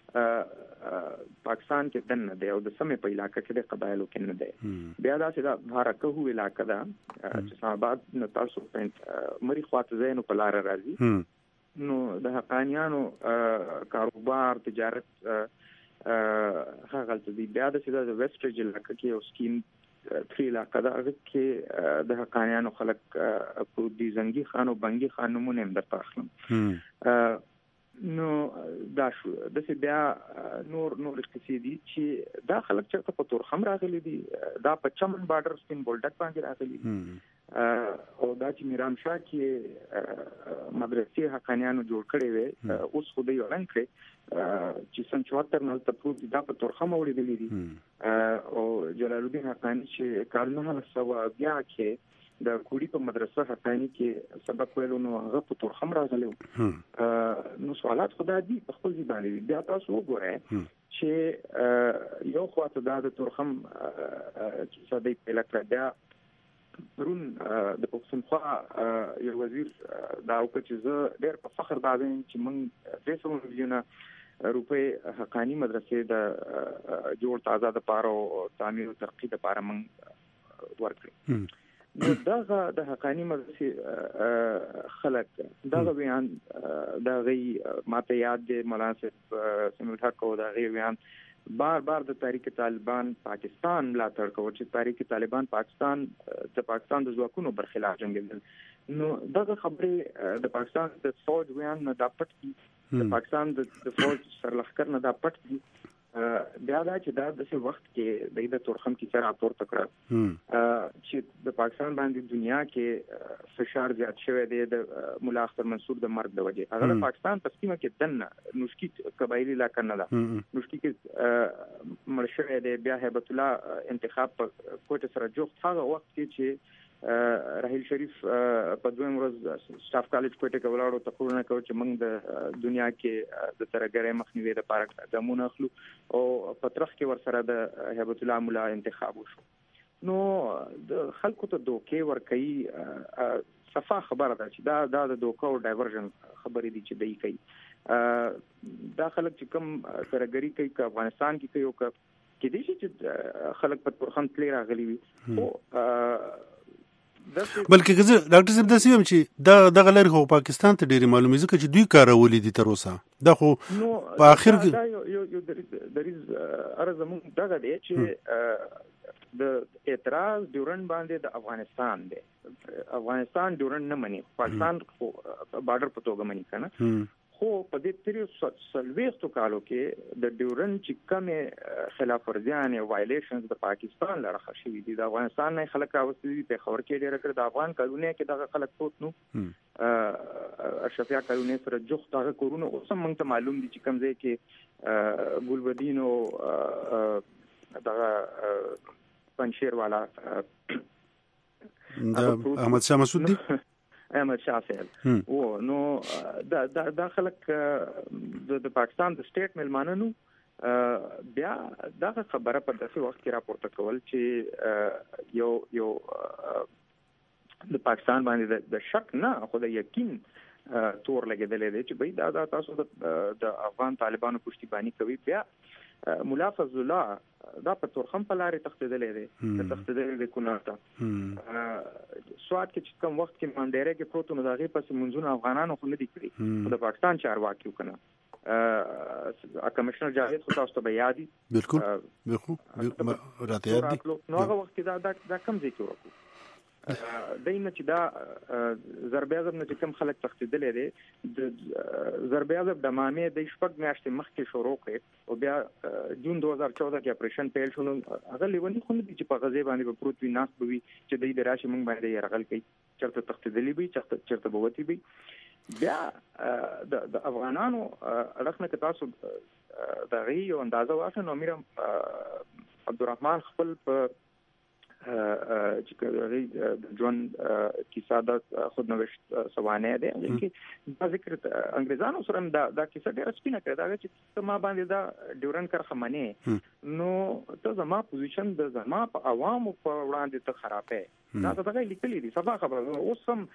پاکستان کې دنه دی او د سمې په علاقې کې د قبایلو کې نه دی. بیا دا چې دا بھارکه هو علاقې ده چې اسلام آباد نه تاسو پنځ مری خواته زینو په لار راځي نو د حقانیانو کاروبار تجارت هغه غلط دي. بیا دا چې د ویسټریج علاقې کې یو سکیم تری علاقې ده هغه کې د حقانیانو خلک په دې زنګي خان او بنګي خان نمونه هم درته اخلم. نو دا شو د څه بیا نور نور کسي دي چې دا خلک چې په تور خم راغلي دي دا په چمن بارډر سپین بولډک باندې راغلي او دا چې میران شاه کې مدرسې حقانیانو جوړ کړي وي اوس خو دوی اعلان کړي چې سن چوهتر نه تپروت دا په تور خم وړي دي او جلال الدین حقانی چې کارونه سوا بیا کې د کوړی په مدرسه حقانی کې سبق ویلو نو هغه په تور خم راغلی نو سوالات خدای دی په خپل ځبان دي. بیا تاسو وګورئ چې یو خواته د تور خم چې ساده په لکه بیا پرون د پښتونخوا یو وزیر دا وکړ چې زه ډېر په فخر باندې چې موږ درې سوه میلیونه روپۍ حقانی مدرسې د جوړ تازه د پاره او تعمیر او ترقی د پاره موږ ورکړو. نو دغه د حقانی مدرسې خلک دغه بیان دغه ماته یاد دی مولانا صاحب سمیع الحق او دغه بیان بار بار د تحریک طالبان پاکستان ملاتړ کوي چې تحریک طالبان پاکستان د پاکستان د ځواکونو برخلاف جنگیدل نو دغه خبرې د پاکستان د فوج ویان نه دا پټ دي د پاکستان د فوج سرلښکر نه دا پټ دي بیا دا چې دا د څه وخت کې د تورخم کې سره راپورته کړ چې د پاکستان باندې دنیا کې فشار زیات شوی دی د مولا اختر منصور د مرګ د وجې هغه د پاکستان په سیمه کې دنه نوشکی قبایلی علاقه نه ده نوشکی کې مړ شوی دی بیا هیبت الله انتخاب په کوټه سره جوخت هغه وخت کې چې راحیل شریف په دویم ورځ سټاف کالج کوټه کې ولاړو تقریرونه کوي چې موږ د دنیا کې د ترګرې مخنیوي د پاره ګامونه اخلو او پترخ کې ورسره د هیبت الله مولا انتخاب وشو نو د خلکو ته دوکې ورکړي صفه خبره ده چې دا دا د دوکو او ډایورژن خبرې دي چې دی کوي دا خلک چې کوم ترګری کوي که افغانستان کې کوي او کې دي چې خلک په تورخم تللی راغلي وي او بلکې که زه ډاکټر صاحب داسې وایم چې دا دغه لرې خو پاکستان ته ډېرې معلومې ځکه چې دوی کارولي دي تر اوسه دا خو په آخر کې دا یو یو دریز عرض موږ دغه دی چې د اعتراض ډیورنډ باندې د افغانستان دی افغانستان ډیورنډ نه مني پاکستان بارډر په توګه مني کنه خو په دې تریو سلويختو کالو کې د ډیورنډ چې کومه خلاف ورزیان او وایلیشنز د پاکستان لره خشوي دي د افغانستان نه خلک اوسې دي په خبر کې ډېر کړ د افغان قانوني کې دغه خلک پروت نو اشرفیا قانوني سره جوخت دغه کورونه اوس هم موږ ته معلوم دي چې کوم ځای کې ګلبدین او دغه پنشیر والا احمد شاه مسعود دي احمد شاه صاحب و نو دا دا د خلک د پاکستان د سټیټ ملمانه نو بیا دا خبره په داسې وخت کې راپورته کول چې یو یو د پاکستان باندې د شک نه خو د یقین تور لګیدلې دی چې بای دا تاسو د افغان طالبانو پشتیبانی کوي بیا مولا فضل الله دا په تورخم په لارې تختیدلې دی د تختیدلې د کوناټا سواد کې چې کوم وخت کې ماندېره کې پروت نو دغه پس منځونه افغانانو خو نه دي کړی د پاکستان چارواکي وکنه ا کمشنر جاوید خو تاسو ته یادي بالکل بالکل راته یاد دي نو هغه وخت کې دا دا کم ځای کې ورکو دینه چې دا ضرب اعظم نه کوم خلک تختیدلې دي د ضرب اعظم د مامې د شپږ میاشتې مخکې شروع کړ او بیا جون دوه هزار چودہ کې اپریشن پیل شو هغه لیونی خو نه دي چې په غزه باندې په پروت وي ناس بوي چې د دې راشي موږ باندې يرغل کوي چرته تختیدلې وي چرته چرته بوتي وي بیا د افغانانو رخنه کې تاسو د غي او اندازه واخلو میرم عبدالرحمن خپل په چې د جون کیسه د خودنوشت سوانه ده چې دا ذکر انګريزانو سره دا دا کیسه ډېر سپینه کړه دا چې ما باندې دا ډیورن کر خمنه نو ته زما پوزیشن د زما په عوامو په وړاندې ته خرابه دا څه لیکلي دي صفه خبره اوس هم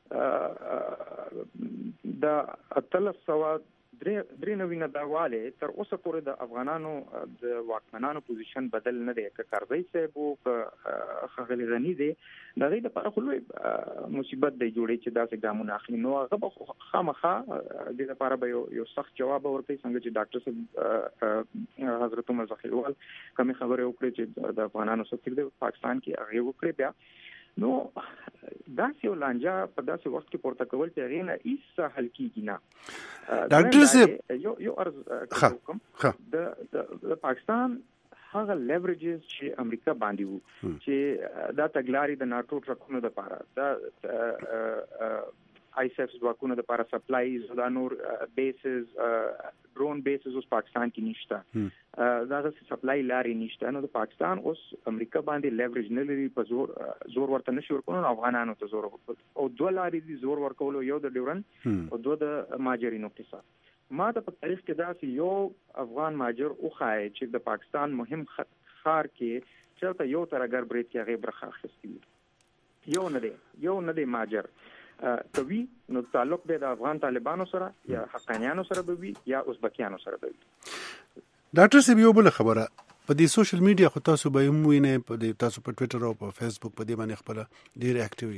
د اتلس سوا درې درې نوینه داواله تر اوسه پورې د افغانانو د واکمنانو پوزیشن بدل نه دی که کارځي صاحب او خغلی غنی دی د دې لپاره خو مصیبت دی جوړي چې داسې ګامونه اخلي نو هغه خامخا د لپاره به یو سخت جواب ورکړي څنګه چې ډاکټر صاحب حضرت عمر زخیروال کوم خبره وکړي چې د افغانانو سفیر د پاکستان کې هغه وکړي بیا نو داسې یو لانجه په داسې وخت کې پورته کول چې هغه نه هیڅ حل کیږي نه ډاکټر صاحب یو یو ارز کوم د د پاکستان هغه لیوریجز چې امریکا باندې وو چې دا تګلاري د ناتو ټرکونو د پاره دا آی ایس ایف ځواکونو د لپاره سپلایز دا نور بیسز ډرون بیسز اوس پاکستان کې نشته دا د سپلای لاري نشته نو د پاکستان اوس امریکا باندې لیوریج نه لري په زور زور ورته نشي ورکول افغانانو ته زور او دوه لاري دي زور ورکول یو د ډیورن او دوه د ماجرینو قصه ما ته په تاریخ کې دا یو افغان ماجر او خای چې د پاکستان مهم خار کې چې یو ترګر برید کې غیب رخه خستي یو نه دی یو نه دی ماجر کوي نو تعلق به د افغان طالبانو سره یا حقانیانو سره به وي یا ازبکیانو سره به وي ډاکټر صاحب یو بل خبره په دې سوشل میډیا خو تاسو به هم وینئ په دې تاسو په ټوئیټر او په فیسبوک په دې باندې خپل ډیر اکټیو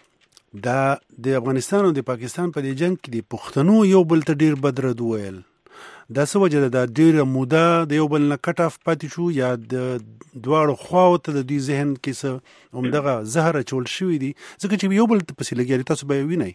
یې دا د افغانستان او د پاکستان په دې جنگ کې د پښتنو یو بل ته ډیر بدرد ویل دا څه وجه ده د ډېره موده د یو بل نه کټ اف پاتې شو یا د دواړو خواو ته د دوی ذهن کې څه همدغه زهر اچول شوي دي ځکه چې یو بل ته پسې لګیا دي تاسو به یې وینئ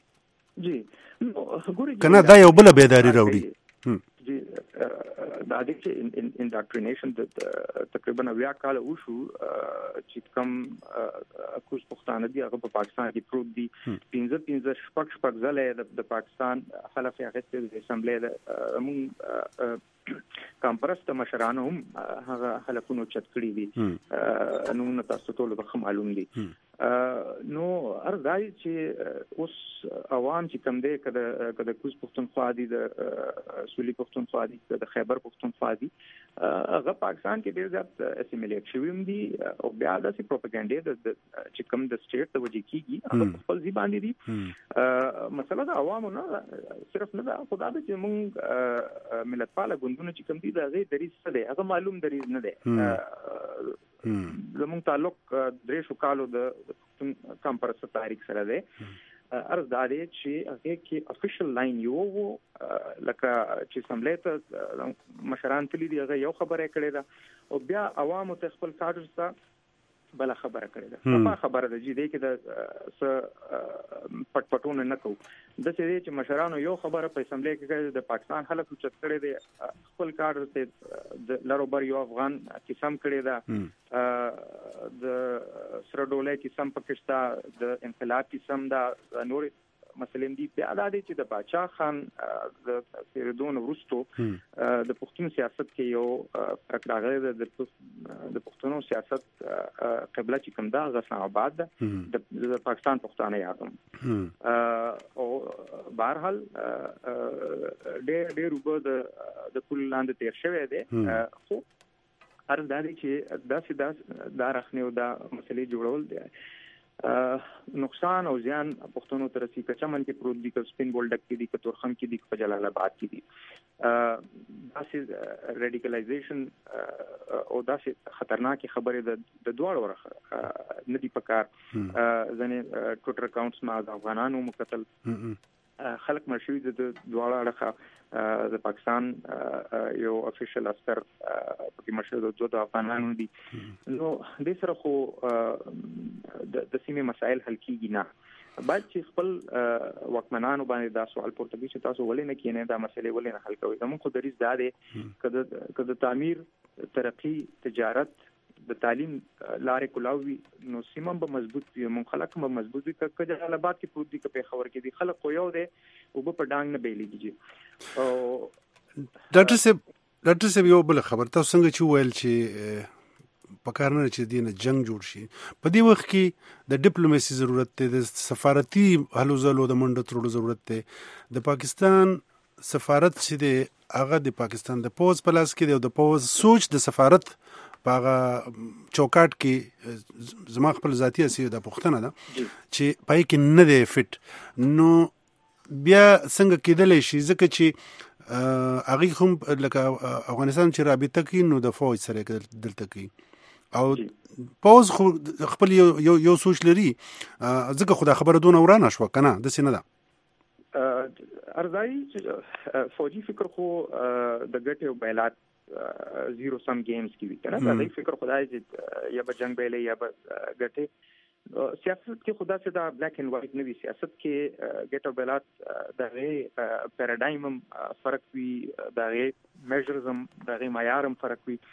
جی که نه دا یو بله بیداري راوړي جی دا د انډاکټرینیشن د تقریبا اویا کال وشو چې کوم کوز پښتانه دي هغه په پاکستان کې پروت دي پنځه پنځه شپږ شپږ ځله د پاکستان خلاف اخیستل د اسمبلی د موږ کمپرست مشرانو هم هغه حلقونو چت کړی دي نو نو تاسو ټول به معلوم دي نو ارزای چې اوس عوام چې کم دی کده کده کوز پښتونخوا دي د سولې پښتونخوا دي د خیبر پښتونخوا دي هغه پاکستان کې ډیر زیات اسیمیلیټ شوی هم دي او بیا د پروپاګاندا د چې کم د سټیټ د وجې کیږي هغه خپل ځی باندې دي مسله د عوامو نه صرف نه ده خدای دې چې موږ ملتپاله ګوندونه چې کم دي دا غي دریز څه دی هغه معلوم دریز نه دی زموږ تعلق درې شو کالو د کمپرس تاریخ سره دی ارز دا دی چې هغه کې افیشل لاین یو لکه چې سملیته مشران تللی دی هغه یو خبره کړې ده او بیا عوامو ته خپل کاډر سره بل خبره کړې ده په خبره ده چې دې کې د س پټ پټونه نه کو د څه چې مشرانو یو خبره په اسمبلی کې د پاکستان خلک چت کړي دي خپل کاډر ته د لروبر یو افغان قسم کړي ده د سره ډولې قسم پاکستان د انقلاب قسم دا نور مثلا دی په اړه دي چې د باچا خان د سیردون ورستو د پښتون سیاست کې یو فرق راغلی د د پښتونو سیاست قبله چې کوم دا غسان آباد د پاکستان پښتانه یادم او بهرحال ډېر ډېر وګ د د کل لاندې تیر شوی دی خو هر دا دي چې داسې داس دا رخنه او دا مسلې جوړول دي نقصان او زیان پښتونو تر سي کچمن کې پروت دي ک سپین بولډک کې دي ک تورخم کې دي ک جلال آباد کې دي داسې ریډیکلایزیشن او داسې خطرناک خبره د دواړو ورخه ندي پکار ځنه ټوټر اکاونټس ما د افغانانو مقتل خلک مرشوي د دواړو اړخه د پاکستان یو افیشل عسكر په مرشد د دوه افغانانو دي نو د سره خو د سیمه مسائل حل کیږي نه باید چې خپل وکمنانو باندې دا سوال پورته کړي چې تاسو ولې نه کینې دا مسلې ولې نه حل کوي زموږ خو دریز دا دی کده کده تعمیر ترقی تجارت د تعلیم لارې کولاوي نو سیمه به مضبوط وي مون خلک به مضبوط وي ک جلال آباد کې پروت دي ک په خبر کې دي خلک خو یو دی او په ډانګ نه بیلېږي او ډاکټر صاحب ډاکټر صاحب یو بل خبر تاسو څنګه چې ویل چې پکار نه چې دینه جنگ جوړ شي په دې وخت کې د ډیپلوماسي ضرورت دی د سفارتي هلو ځلو د منډه ترلو ضرورت دی د پاکستان سفارت چې دی هغه د پاکستان د پوز په لاس کې دی او د پوز سوچ د سفارت په چوکاټ کې زما خپل ذاتی اسی د پښتنه ده چې پای کې نه دی فټ نو بیا څنګه کېدلی شي ځکه چې هغه هم لکه افغانستان چې رابطه کوي نو د فوج سره دلته کوي او پوز خپل یو یو سوچ لري ځکه خدا خبره دونه ورانه شو کنه د سینه ده ارزای چې فوجي فکر خو د ګټې او بیلات زیرو سم گیمز کی وی کنه دا فکر خدای چې یا به جنگ بیلې یا به ګټه سیاست کې خدا سے دا بلیک اینڈ وایټ نه وی سیاست کې ګټه او بیلات د غي پیراډایم فرق وی د غي میجرزم د غي معیارم فرق وی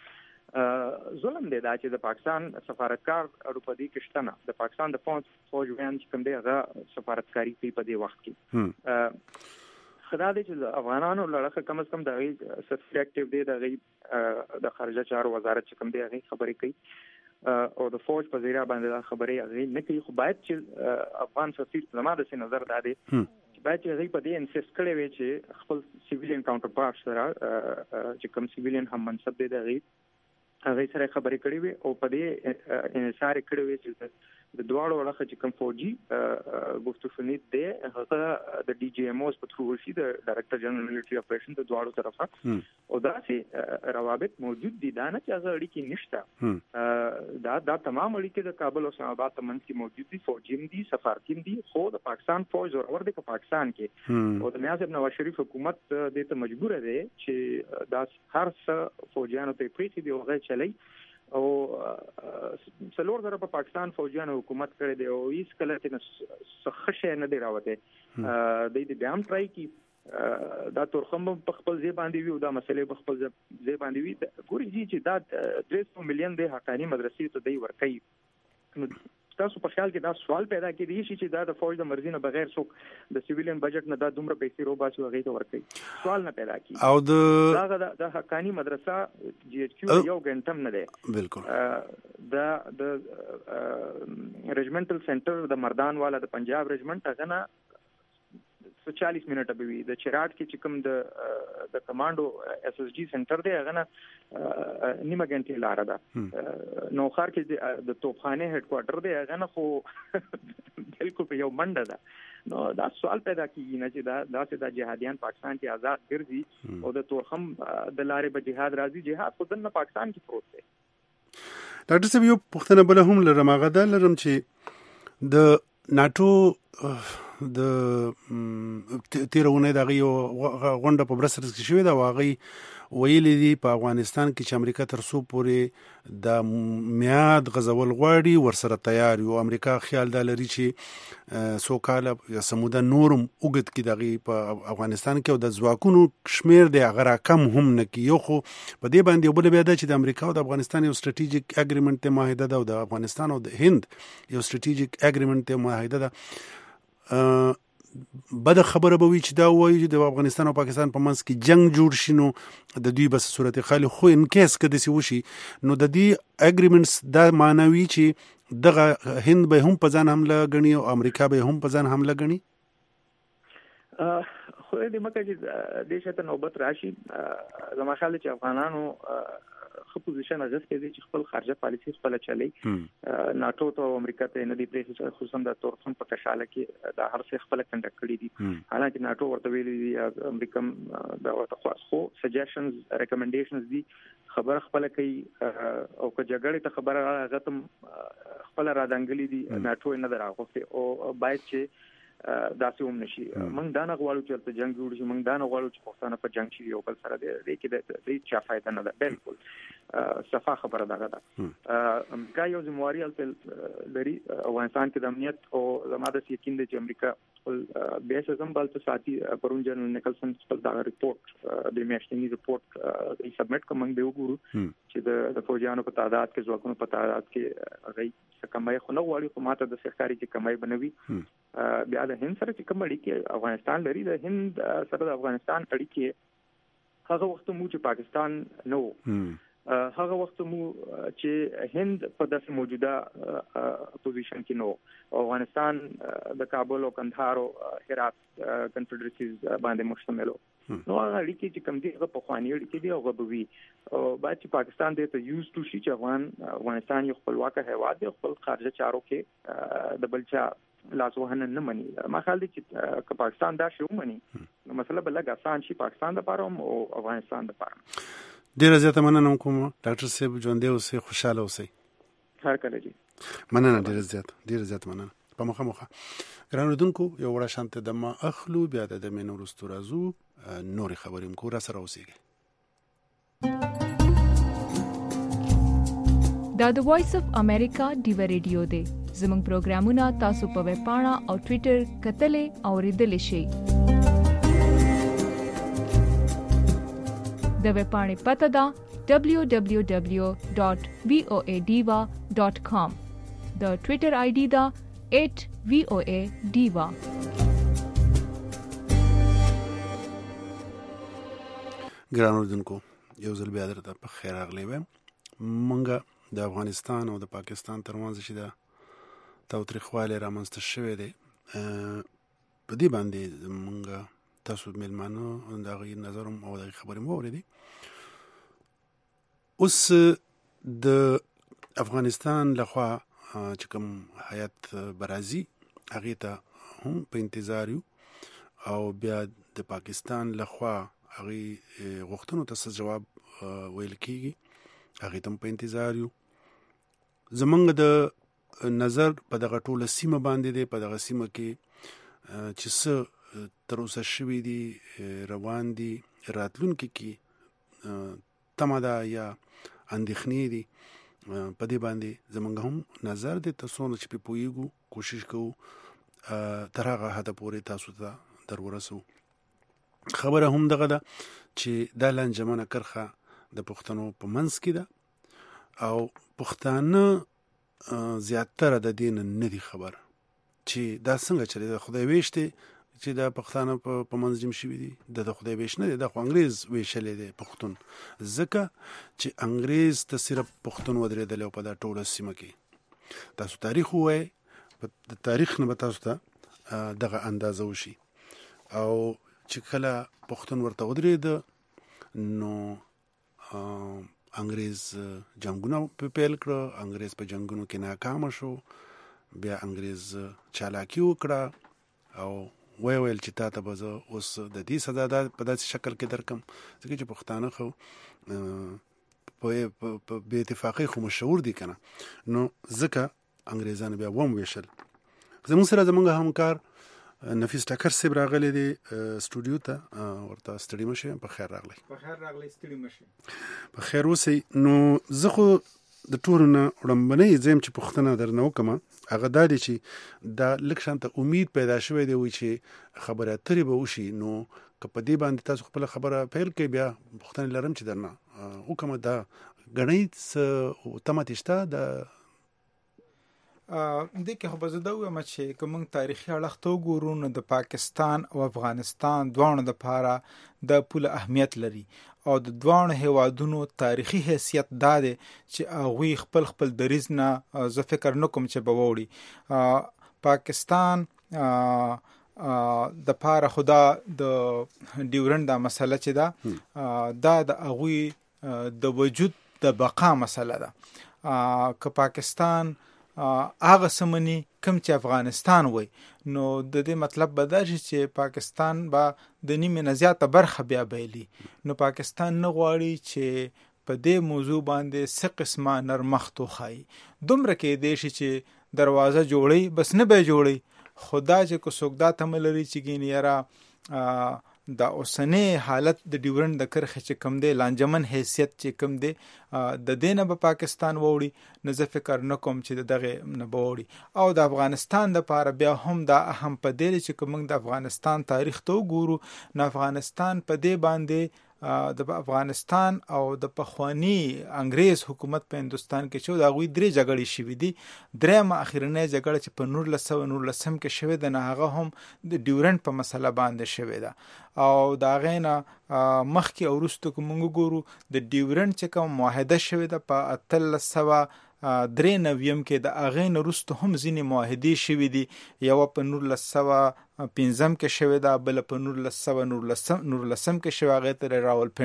ظلم دی دا چې د پاکستان سفارتکار اروپادي کشتنه د پاکستان د فوج فوج وین چې کوم دی هغه سفارتکاری کوي په دې وخت کې خدا دې چې افغانانو لړخه کم از کم د غي سفیر اکټیو دی د غي د خارجه چارو وزارت چې کوم دی هغه خبرې کوي او د فوج په ذریعہ باندې خبرې هغه نه کوي خو باید چې افغان سفیر زموږ د نظر دا دی باید چې هغه په دې انسیست کړي وي چې خپل سیویلین کاونټر پارټ سره چې کوم سیویلین هم منصب دی د غي هغه سره خبرې کړي وي او په دې انحصار کړي وي چې د دواړو وړخه چې کوم فوجي گفتگو شنید دی هغه د ډي جي ایم اوس په تھرو شي د ډایرکټر جنرال ملټری اپریشن د دواړو طرفه او دا چې روابط موجود دي دا نه چې هغه اړیکې نشته دا دا تمام اړیکې د کابل او اسلام آباد ترمنځ کې موجود دي. فوجیم دي، سفارتیم دي، خو د پاکستان فوج زورور دی په پاکستان کې او د میاں صاحب نواز شریف حکومت دې ته مجبور دی چې دا هر څه فوجیانو ته پریږدي دی او غي چلی او څلور زره په پاکستان فوجیانو حکومت کړی دی او هیڅ کله ته څه نه دی راوته. د دې بیا هم ټرای کی دا تورخم په خپل ځای باندې وي او دا مسلې په خپل ځای باندې وي. ګوري چې دا درې سوه میلیون د حقانی مدرسې ته دی ورکړي. نو تاسو په خیال کې دا سوال پیدا کېدی شي چې دا د فوج د مرزي نه بغیر څوک د سیویلین بجټ نه دا دومره پیسې روباسي هغه ته ورکړي؟ سوال نه پیدا کی. او د دا د حقانی مدرسه جی ایچ کیو یو غنټم نه دی. بالکل دا د رجمنټل سنټر د مردان والا د پنجاب رجمنټ هغه نه چالیس منټه به وي. د چراټ کې چې کوم د د کمانډو اس اس جی سنټر دی هغه نه نیمه غنټه لار ده. نو خار کې د توپخانه هډ کوارټر دی هغه نه خو بالکل په یو منډه ده. نو دا سوال پیدا کیږي نه چې دا داسې د جهادیان پاکستان کې آزاد ګرځي او د تورخم د لارې به جهاد راځي. جهاد خو د پاکستان کې پروت دی. ډاکټر صاحب یو پوښتنه بل هم لرم. هغه دا لرم چې د ناتو د تیرونه دغه یو غونډه په برسلز کې شوې ده او هغه ویلي دي په افغانستان کې چې امریکا تر څو پورې د میاد غزول غواړي ورسره تیار یو. امریکا خیال دا لري چې څو کاله یا سموده نورم وګت کې دغه په افغانستان کې او د ځواکونو شمیر د هغه کم هم نه کی. یو خو په دې باندې بل بیا د چې د امریکا او د افغانستان یو ستراتیژیک اګریمنت ته معاهده ده او د افغانستان او د هند یو ستراتیژیک اګریمنت ته معاهده ده. بد خبره به وي چې دا وایي چې د افغانستان او پاکستان په منځ کې جنگ جوړ شي نو د دوی بس صورت خالی خو ان کیس کې دسی وشي نو د دې اګریمنټس دا معنوي چې دغه هند به هم په ځان حمله غني او امریکا به هم په ځان حمله غني. خو دې مکه چې د شته نوبت راشي زما خیال چې افغانانو خو پوزیشن اغسته دي چې خپل خارجه پالیسي خپل چلي. ناتو ته امریکا ته نه دی پریس خصوصا د تورخم په کشاله کې دا هر څه خپل کنډک کړی دي. حالانکه ناتو ورته ویلي دي امریکا دا ورته خو سجیشنز ریکمنډیشنز دي خبر خپل کوي او که جګړه ته خبره هغه تم خپل را دنګلي دي. ناتو نه دراغوسته او باید چې داسې هم نشي. موږ دا نه غواړو چې په جنگ جوړ شي. موږ دا نه غواړو چې پښتانه په جنگ شي یو بل سره دی کې د دې چا فائدہ نه ده. بالکل صفه خبره ده. امریکا یو ذمہواری لري افغانستان کې د امنیت او زماده یقین دی چې امریکا خپل بیس زم بل ته ساتي. پرون جنرال نیکلسن خپل دا ریپورت د میاشتنی ریپورت یې سبمټ کوم دی وګورو چې د فوجیانو په تعداد کې ځواکونو په تعداد کې هغه څه کمای خو نه غواړي خو ماته د سرکاري کې کمای بنوي. بیا د هند سره چې کوم اړیکې افغانستان لري د هند سره د افغانستان اړیکې هغه وخت مو چې پاکستان نو هغه وخت مو چې هند په داسې موجوده پوزیشن کې نو افغانستان د کابل او کندهار او هرات کنفدرسیز باندې مشتمل نو هغه اړیکې چې کوم دي هغه په خواني اړیکې دي او غبوي او باید چې پاکستان دې ته یوز ټو شي چې افغان افغانستان یو خپلواک هیواد دی خپل خارجه چارو کې د بلچا لاس وهنه نه مني. ما خیال دی چې که پاکستان دا شی ومني نو مسله بل لګ آسان شي پاکستان د پاره او افغانستان د پاره. ډیره زیاته مننه کوم ډاکټر صاحب ژوند دی اوسې خوشاله اوسئ. هر کله جی مننه ډیره زیاته ډیره زیاته مننه. په مخه مخه ګرانو دونکو یو وړه شانته د ما اخلو بیا د مینو رستو رازو نوري خبرې مکو را سره اوسېږي. دا د وایس اف امریکا ډیو ریډیو دی. زموږ پروګرامونه تاسو په ویب پاڼه او ټوئیټر کتلې او ریډلې شئ. د ویب پاڼې پته ده دبلیو دبلیو دبلیو ډاټ وی او ای ډیوا ډاټ کام. د ټوئیټر آی ډي ده ایټ وی او ای ډیوا. ګرانو دونکو یو ځل بیا درته په خیر راغلی وایم. مونږه د افغانستان او د پاکستان ترمنځ چې دا تاوتریخوالی رامنځته شوی دی په دې باندې مونږ تاسو میلمانه د هغې نظر او د هغې خبرې مو واورېدې. اوس د افغانستان لخوا چې کوم هیات به راځي هغې ته هم په انتظار یو او بیا د پاکستان لخوا هغې غوښتنو ته څه جواب ویل کېږي هغې ته هم په انتظار یو. د افغانستان د لخوا چې کوم هیات به راځي هغې ته هم په انتظار یو او بیا د پاکستان لخوا هغې غوښتنو ته څه جواب ویل کېږي هغې ته هم په انتظار یو. زمونږ د نظر په دغه ټوله سیمه باندې دی. په دغه سیمه کې چې څه تر اوسه شوي دي، روان دي، راتلونکي کې تمه ده یا اندېښنې دي، په دې باندې زمونږ هم نظر دی. تر څونه چې پې پوهېږو کوشش کوو تر هغه حده پورې تاسو ته در ورسو. خبره هم دغه ده چې دا لنجمنه کرښه د پښتنو په منځ کې ده او پښتانه زیاتره د دې نه نه دي خبر چې دا څنګه چلېده. خدای ویش دی چې دا پښتانه په منځ جمع شوي دي، د د خدای ویش نه دی، دا خو انګریز ویشلی دی پښتون، ځکه چې انګریز ته صرف پښتون ودرېدلی او په دا ټوله سیمه کې. تاسو تاریخ ووایئ، د تاریخ نه به تاسو ته دغه اندازه وشي. او چې کله پښتون ورته ودرېده نو انګریز جنګونه په پیل کړه، انګریز په جنګونو کې ناکامه شو، بیا انګریز چالاکي وکړه او وی ویل چې تا ته به زه اوس د دې سزا په داسې شکل کې درکم، ځکه چې پښتانه خو په بې اتفاقۍ خو مشهور دي که نه. نو ځکه انګریزانو بیا وم ویشل. زموږ سره زموږ همکار نفیس ټکر صاحب راغلی دی سټوډیو ته، ورته ستړي مه شئ. په خیر راغلی. په خیر راغلی، ستړي مه شئ. په خیر اوسئ. نو زه خو د ټولو نه وړاندنۍ ځم چې پوښتنه درنه وکړم، هغه دا دی چې دا لږ شانته امید پیدا شوی دی وایي چې خبرې اترې به وشي. نو که په دې باندې تاسو خپله خبره پیل کړئ، بیا پوښتنې لرم چې درنه وکړم. دا ګڼئ څه تمه دې شته د دې کې؟ خو به زه دا ووایم چې که موږ تاریخي اړخ ته وګورو نو د پاکستان او افغانستان دواړو دپاره د پوله اهمیت لري او د دواړو هیوادونو تاریخي حیثیت دا دی چې هغوی خپل خپل دریځ نه زه فکر نه کوم چې به ووړي. پاکستان د پاره خو دا د ډیورنډ دا مسله چې ده دا د هغوی د وجود د بقا مسله ده. که پاکستان هغه سمني کوم چې افغانستان وای نو د دې مطلب به دا شي چې پاکستان به د نیمې نه زیاته برخه بیا بایلي. نو پاکستان نه غواړي چې په دې موضوع باندې څه قسمه نرمښت وښایي. دومره کېدی شي چې دروازه جوړوي بس نه به جوړوي، خو دا چې که څوک دا تمه لري چې ګینې یاره دا اوسنی حالت د ډیورنډ د کرښې چې کم دی، لانجمن حیثیت چې کم دی، د دې نه به پاکستان ووړي، نو زه فکر نه کوم چې د دغې نه به ووړي. او د افغانستان دپاره بیا هم دا اهم په دې دی چې که موږ د افغانستان تاریخ ته وګورو نو افغانستان په دې باندې د افغانستان او د پخواني انګریز حکومت په هندوستان کې چې د هغوی درې جګړې شوي دي. درېیمه اخرنۍ جګړه چې په نولس سوه نولسم کې شوې ده نو هغه هم د ډیورنډ په مسله باندې شوې ده. او د هغې نه مخکې او وروسته که موږ وګورو د ډیورنډ چې کوم معاهده شوې ده په اتلس سوه درې نویم کې، د هغې نه وروسته هم ځینې معاهدې شوي دي. یوه په نولس سوه پنځم کې شوې ده، بله په نولس سوه نولسم کې شوې، هغې ته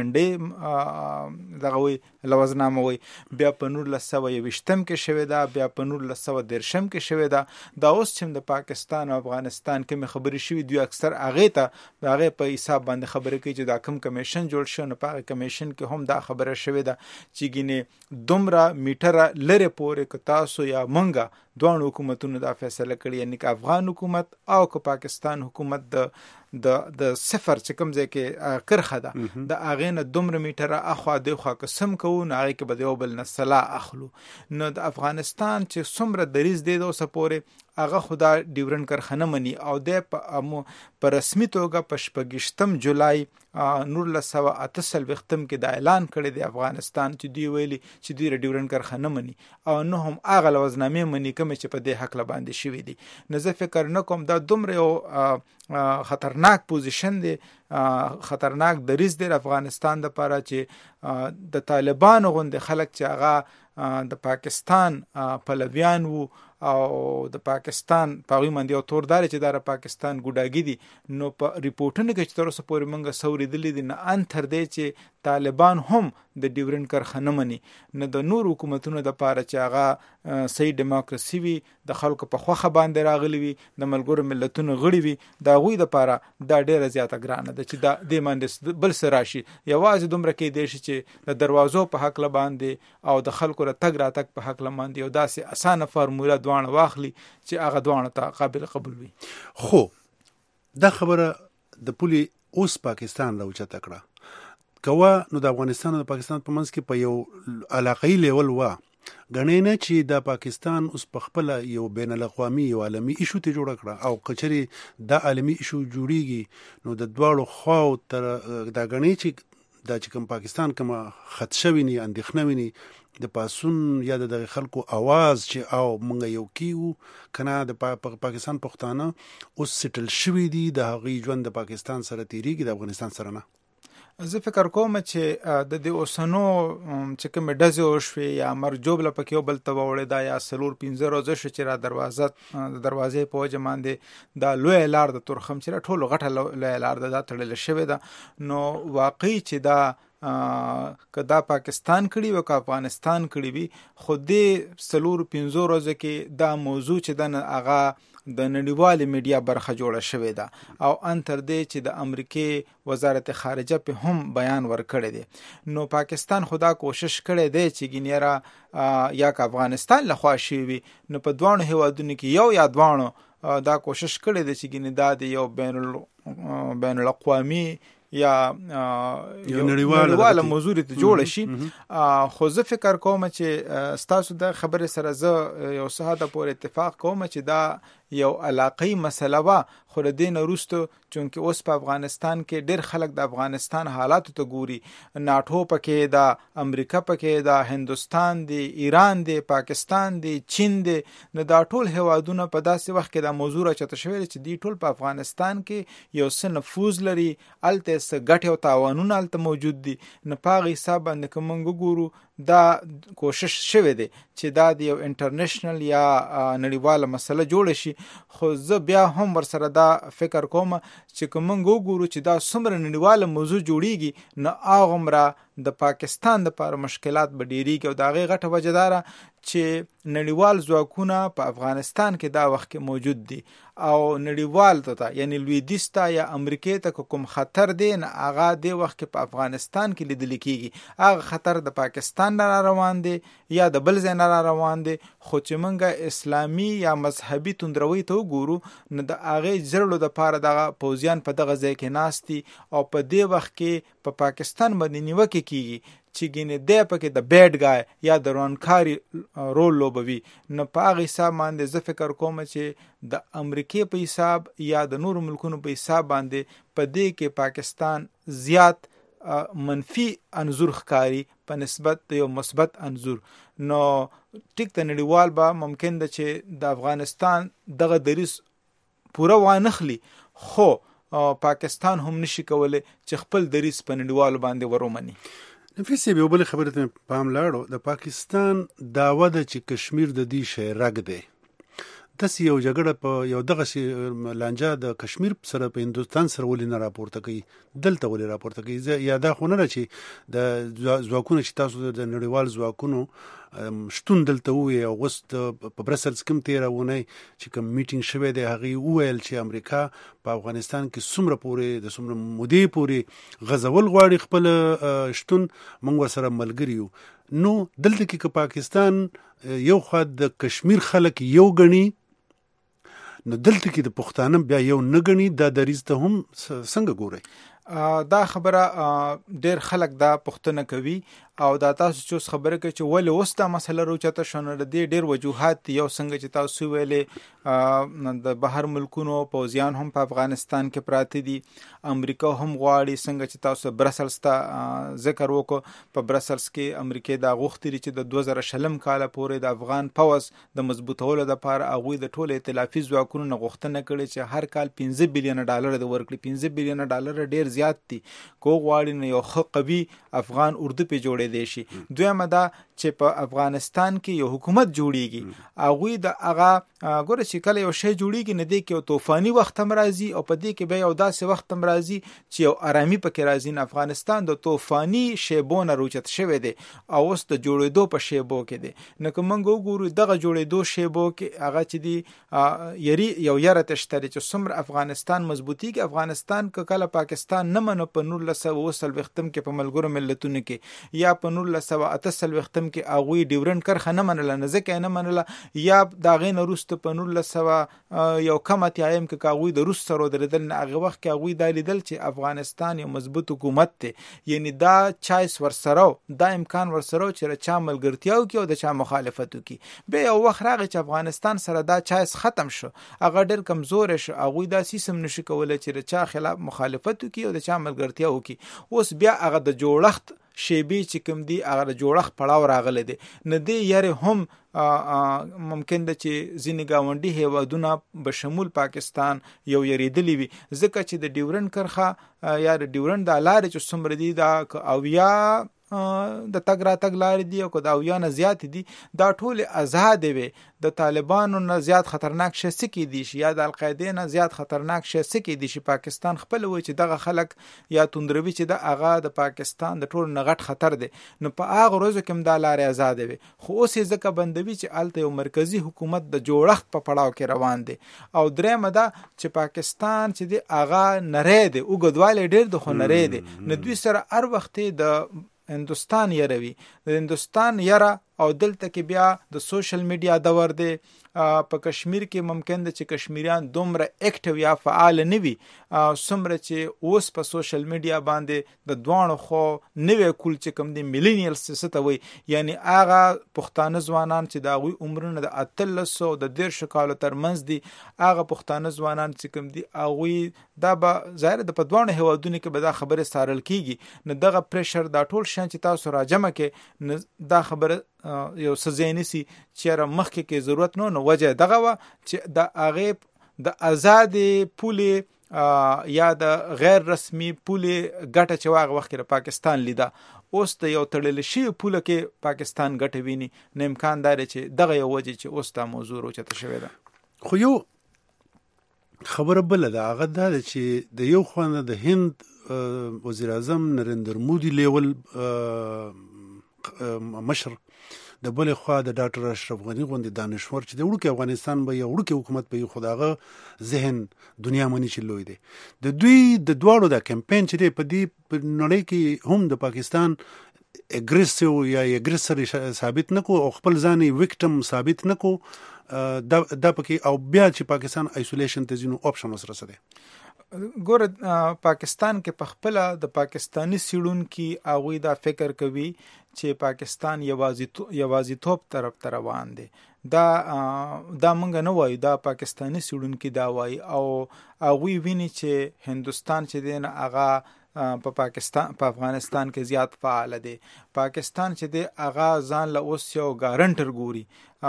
راولپنډۍ دغه وایي لوظنامه وایي. بیا په نولس سوه یوویشتم کې شوې ده، بیا په نولس سوه دېرشم کې شوې ده. دا اوس چې د پاکستان او افغانستان کومې خبرې شوي دوی اکثر هغې ته د هغې په حساب باندې خبرې کوي چې دا کوم کمیشن جوړ شو، نو په هغه کمیشن کې هم دا خبره شوې ده چې ګینې دومره میټره لرې پورې که تاسو یا مونږه دواړو حکومتونو دا فیصله کړې، یعنی که افغان حکومت او که پاکستان حکومت د د د صفر چې کوم ځای کې کرښه ده د هغې نه دومره میټره اخوا دېخوا که سم کوو نو هغې کې به د یو بل نه سلاح اخلو. نو د افغانستان چې څومره دریځ دی د اوسه پورې هغه خو دا ډیورنډ کرښه نه مني او دی په رسمي توګه په شپږویشتم جولای نولس سوه اته څلوېښتم کې دا اعلان کړی دی افغانستان چې دوی ویلي چې دوی ډیورنډ کرښه نه مني او نه هم هغه لوظنامې مني کومې چې په دې هکله باندې شوي دي. نو زه فکر نه کوم دا دومره یو خطرناک پوزیشن دی، خطرناک دریځ دی افغانستان دپاره چې د طالبانو غوندې خلک چې هغه د پاکستان پلویان وو او د پاکستان په غوي باندې او توردار چې د پاکستان ګډاګي دي نو په ریپورتونو کې چې تر اوسه پورې موږ سوریدلې دي نه ان تر دې چې طالبان هم د ډیورنډ کرښه نه مني نه د نور حکومتونو د پاره چې هغه صحیح دیموکراسي وي د خلکو په خوخه باندې راغلي وي د ملګرو ملتونو غړي وي دا غوي د پاره دا ډیره زیاته ګرانه ده چې دا د باندې بل سره راشي یوازې دومره کې دی چې د دروازو په حق ل باندې او د خلکو را تګ را تګ په حق ل باندې یو داسې اسانه فارموله دوانه واخلي چې هغه دوانه ته قابل قبول وي. خو دا خبره د پولي اوس پاکستان راوچته کړه کوا نو د افغانستان او د پاکستان په منځ کې په یو علاقائی لیول وا غنې نه چې د پاکستان اوس په خپل یو بین الاقوامي یو عالمي ایشو ته جوړ کړه او کچري د عالمي ایشو جوړیږي نو د دواړو خواو تر د غنې چې د چې کوم پاکستان کوم خدشه ویني اندېښنه ویني د پاسون یا د خلکو आवाज چې او مونږ یو کیو کنه د پا پا پاکستان پښتانه اوس سټل شوی دي د هغې ژوند د پاکستان سره تیریږي د افغانستان سره نه. زه فکر کوم چې د دې اوسنو چې کوم ډزې وشوې یا مرجوب له پکې بل ته وړې دا یا سلور پنځه ورځې شو چې را دروازه د دروازې په وجه باندې دا لوی لار د تورخم چې ټولو غټه لوی لار ده دا تړل شوې ده نو واقعي چې دا که دا پاکستان کړي و که افغانستان کړي وي خو دې سلور پنځه ورځې کې دا موضوع چې د هغه د نړیوالې میډیا برخه جوړه شوې ده او ان تر دې چې د امریکای وزارت خارجه په هم بیان ورکړی دی نو پاکستان خدا کوشش کړی دی چې ګینیرا یا که افغانستان لخوا شي وي نو په دوانو هیوادونو کې یو یا دوانو دا کوشش کړی دی چې ګینې دا د یو بین بین الاقوامي یا یو نړیواله موضوع ته جوړ شي خو زه فکر کوم چې ستاسو د خبرې سره زه یو څه حد پورې اتفاق کوم چې دا یو علاقائی مسله وا خو د دې نه وروسته چونکې اوس په افغانستان کې ډېر خلک د افغانستان حالاتو ته ګوري ناټو پکې ده امریکا پکې ده هندوستان دی ایران دی پاکستان دی چین دی نو دا ټول هیوادونه په داسې وخت کې دا موضوع راچته شوی چې دی ټول په افغانستان کې یو څه نفوذ لري هلته څه ګټې او تاوانونه هلته موجود دي نو په هغه حساب باندې که موږ ګورو دا کوشش شوی دی چې دا د یو انټرنیشنل یا نړیواله مسله جوړه شي خو زه بیا هم ورسره دا فکر کوم چې که موږ وګورو چې دا څومره نړیواله موضوع جوړیږي نو هغومره د پاکستان دپاره مشکلات به ډېرېږي او د هغې غټه وجه دا ده چې نړیوال ځواکونه په افغانستان کې دا وخت کې موجود دي او نړیوال ته یعنی لویدیځ ته یا امریکې ته کوم خطر دی نه هغه دې وخت کې په افغانستان کې لیدل کېږي هغه خطر د پاکستان نه را روان دی یا د بل ځای نه را روان دی خو چې موږ اسلامي یا مذهبي توندروي ته وګورو نو د هغې زرلو دپاره دغه پوځیان په دغه ځای کې ناست دي او په دې وخت کې په پاکستان باندې نیوکې کېږي چې ګینې دی پکې د بیډ ګای یا د روانکاري رول لوبوي نو په هغه حساب باندې زه فکر کوم چې د امریکې په حساب یا د نورو ملکونو په حساب باندې په دې کې پاکستان زیات منفي انظور ښکاري په نسبت د یو مثبت انظور نو ټیک ته نړیوال به ممکن ده چې د افغانستان دغه دریځ پوره وانخلي خو پاکستان هم نشي کولی چې خپل دریځ په نړیوالو باندې ورومني. نفیس یو بل خبره ته پام لاړو د پاکستان داوا ده چې کشمیر د دې شی رګ دی داسې یو جګړه په یو دغه لانجه د کشمیر سره په هندوستان سره ولې نه راپورته کوي دلته ولې راپورته کوي یا دا خو نه ده چې د ځواکونو چې تاسو د نړیوال ځواکونو شتون دلته ووی او اوس په برسلز کوم تېره چې کوم میټینګ شوی دی هغې وویل چې امریکا په افغانستان کې څومره پورې د څومره مودې پورې غځول غواړي خپل شتون موږ ورسره ملګري یو نو دلته کې که پاکستان یو خوا د کشمیر خلک یو ګڼي نو دلته کې د پښتانه بیا یو نه ګڼي دا دریځ ته هم څنګه ګورئ؟ دا خبره ډېر خلک دا پوښتنه کوي او دا تاسو چې اوس خبره کوي چې ولې اوس دا مسله راوچته شوه نو د دې ډېر وجوهات دي یو څنګه چې تاسو ویلې د بهر ملکونو پوځیان هم په افغانستان کې پراته دي امریکا هم غواړي څنګه چې تاسو برسلز ته ذکر وکړو په برسلز کې امریکا دا غوښتي دي چې د دوه زره شلم کاله پورې د افغان پوځ د مضبوطولو دپاره هغوی د ټولو ائتلافي ځواکونو نه غوښتنه کړې چې هر کال پنځه بیلیونه ډالر د ورکړي پنځه بیلیونه ډالر ډېر زیات دي که وغواړي نو یو ښه قوي افغان اردو پې جوړېدلی جوړېدی شي. دویمه دا چې په افغانستان کې یو حکومت جوړیږي هغوی د هغه ګوره چې کله یو شی جوړیږي نه دی کې یو طوفاني وخت هم راځي او په دې کې بیا یو داسې وخت هم راځي چې یو آرامي پکې راځي. نه افغانستان د طوفاني شیبو نه روچت شوی دی او اوس د جوړېدو په شیبو کې دی. نو که موږ وګورو دغه جوړېدو شیبو کې هغه چې دی یری یو یره تشتري چې څومره افغانستان مضبوطیږي. افغانستان که کله پاکستان نه منو په نولس سوه اوه څلوېښتم کې په ملګرو ملتونو کې یا په نولس سوه اته څلوېښتم کې هغوی ډیورنډ کرښه نه منله نه ځکه یې نه منله یا د هغې نه وروسته په نولس سوه یو کم اتیایم کې که هغوی د روس سره ودرېدل نه هغې وخت کې هغوی دا لیدل چې افغانستان یو مضبوط حکومت دی. یعنی دا چایس ورسره دا امکان ورسره چې د چا ملګرتیا وکړي او د چا مخالفت وکړي. بیا یو وخت راغی چې افغانستان سره دا چایس ختم شو هغه ډېر کمزوری شو هغوی دا سیسم نشي کولی چې د چا خلاف مخالفت وکړي او د چا ملګرتیا وکړي. اوس بیا هغه د جوړښت شیبې چې کوم دی هغه د جوړښت پړاو راغلی دی. نه دی یارې هم ممکن ده چې ځینې ګاونډي هیوادونه به شمول پاکستان یو یریدلی وي ځکه چې د ډیورنډ کرښه یا د ډیورنډ د لارې چې څومره دي دا اویا د تګ راتګ لارې دي او که د اویا نه زیاتې دي دا ټولې ازادې وي. د طالبانو نه زیات خطرناک شی څه کیدی شي یا د القاعدې نه زیات خطرناک شی څه کیدی شي. پاکستان خپل وایي چې دغه خلک یا توندروي چې د هغه د پاکستان د ټولو نه غټ خطر دی. نو په هغه ورځو کې هم دا لارې ازادې وي خو اوس یې ځکه بندوي چې هلته یو مرکزي حکومت د جوړښت په پړاو کې روان دی. او درېیمه ده چې پاکستان چې دی هغه نری دی اوږدوالی ډېر دی خو نری دی. نو دوی سره هر وخت د هندوستان یره وي د هندوستان یره او دلته کې بیا د سوشل میډیا دور دی. په کشمیر کې ممکن ده چې کشمیریان دومره اکټیو یا فعال نه وي څومره چې اوس په سوشل میډیا باندې د دواړو خو نوی کول چې کوم دی میلینیلز څه ته وایي یعنی هغه پښتانه ځوانان چې د هغوی عمرونه د اتلسو د دېرشو کالو ترمنځ دي هغه پښتانه ځوانان چې کوم دي هغوی دا به ظاهره د په دواړو هیوادونو کې به دا خبرې څارل کیږي. نو دغه پریشر دا ټول شیان چې تاسو راجمع کې دا خبره یو څه ځای نیسي چېرې مخکې کې ضرورت نه نو وجه دغه وه چې د هغې د ازادې پولې یا د غیر رسمي پولې ګټه چې وه هغه وخت کې د پاکستان لیده. اوس د یو تړلې شوي پوله کې پاکستان ګټه ویني. نو امکان دا دی چې دغه یو وجه چې اوس دا موضوع روچته شوې ده. خو یو خبره بله ده هغه دا ده چې د یو خوا نه د هند وزیر اعظم نریندر مودي لیول مشر د بلې خوا د ډاکټر اشرف غني غوندې دانشور چې د وړوکي افغانستان به یو وړوکی حکومت به خو د هغه ذهن دنیا مني چې لوی دی. د دوی د دواړو دا کمپین چې دی په دې نړۍ کې هم د پاکستان اګریسیو یا اګریسر ثابت نکو او خپل ځان وکټم ثابت نکو دا د پکې او بیا چې پاکستان آیسولیشن ته ځینو آپشن وسره سره ګوره پاکستان کې په خپله د پاکستاني څېړونکي هغوی دا فکر کوي چې پاکستان یوازیتوب طرف ته روان دی. دا دا مونږ نه وایو دا پاکستاني څېړونکي دا وایي او هغوی ویني چې هندوستان چې دی نه هغه په پاکستان په افغانستان کې زیات فعال دی. پاکستان چې دی هغه ځان له اوس یو ګارنټر ګوري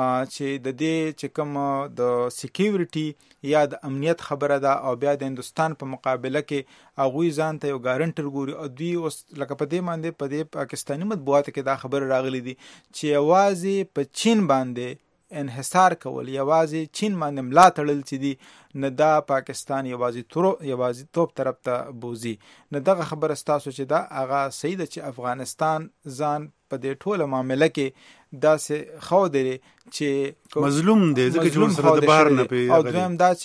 چې د دې چې کوم د سکیورټي یا د امنیت خبره ده او بیا د هندوستان په مقابله کې هغوی ځان ته یو ګارنټر ګوري او دوی اوس لکه په دې باندې په دې پاکستاني مطبوعاتو کې دا خبره راغلی دي چې یوازې په چین باندې انحصار کول یوازې چین باندې ملا تړل چې دي نه دا پاکستان یوازې یوازیتوب طرف ته بوزي. نه دغه خبره ستاسو چې دا هغه صحیح ده چې افغانستان ځان په دې ټوله معامله کې داسې ښودلی چې مظلوم دی ځکه چې ورسره د بهر نه پې او دویم دا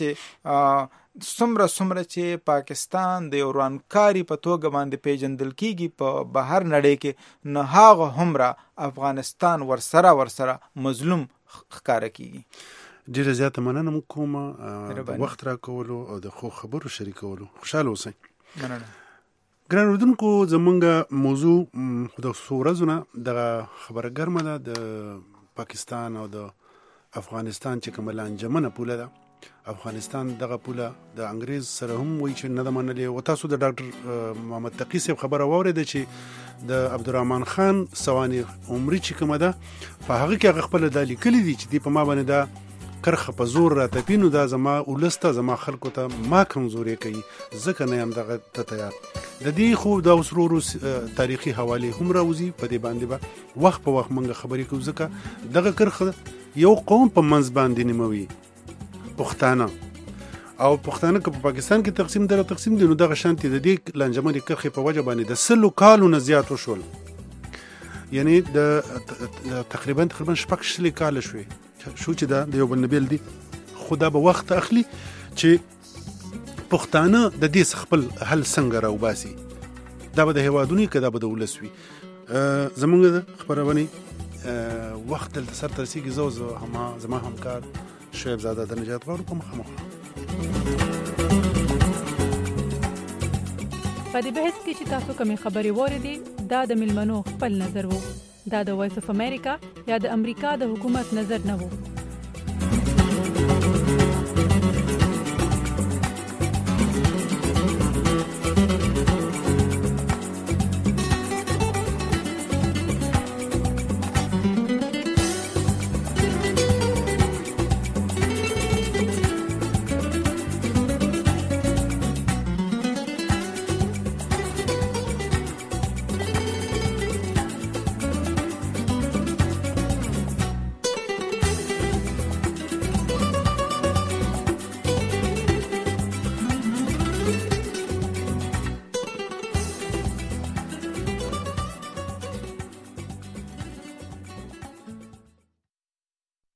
چې څومره څومره چې پاکستان د یو ورانکاري په توګه باندې پیژندل کیږي په بهر نړۍ کې نه هغه هومره افغانستان ورسره ورسره مظلوم ښکاره کیږي. ډېره زیاته مننه مو کومه د وخت راکولو او د ښو خبرو شریکولو. خوشحاله اوسئ. مننه. ګران اورېدونکو زمونږ موضوع د څو ورځو نه دغه خبره ګرمه ده د پاکستان او د افغانستان چې کومه لانجمنه پوله ده. افغانستان دغه پوله د انګریز سره هم وایي چې نه ده منلې او تاسو د ډاکټر محمد تقي صاحب خبره واورېده چې د عبدالرحمن خان سوانح عمري چې کومه ده په هغه کې هغه خپله دا لیکلي دي چې دی په ما باندې دا کرخه په زور راته نو دا زما ولس ته زما خلکو ته ما کمزوري کوي ځکه نه یم دغه ته تیار. د دې خو د اوسرورو تاریخي حواله هم راوځي په دې باندې به با وخت په وخت منګه خبرې کوو ځکه دغه کرخه یو قوم په منځ باندې نیموي پښتانه او پښتانه که په پاکستان کې تقسیم در تقسیم دي نو دغه شانتي د دې لنجمنې کرخه په وجه باندې د سلو کالو نه زیات وشول یعنی د تقریبا تقریبا شپږ شلې کال شوي شو چې دا د یو بل نبیل دي خدا به وخت اخلي چې پښتانه د دې خپل حل څنګه راوباسي دا به د هوادونی کدا به د ولسوي زمونږ د خبرونه وخت د سر ترسيږي زو زو هم زما همکار شعیب زاده د نجات غواړو په مخه مخه په دې بحث کې چې تاسو کومې خبرې وریدي دا د ملمنو خپل نظر وو دا د وایس اف امریکا یا د امریکا د حکومت نظر نه وو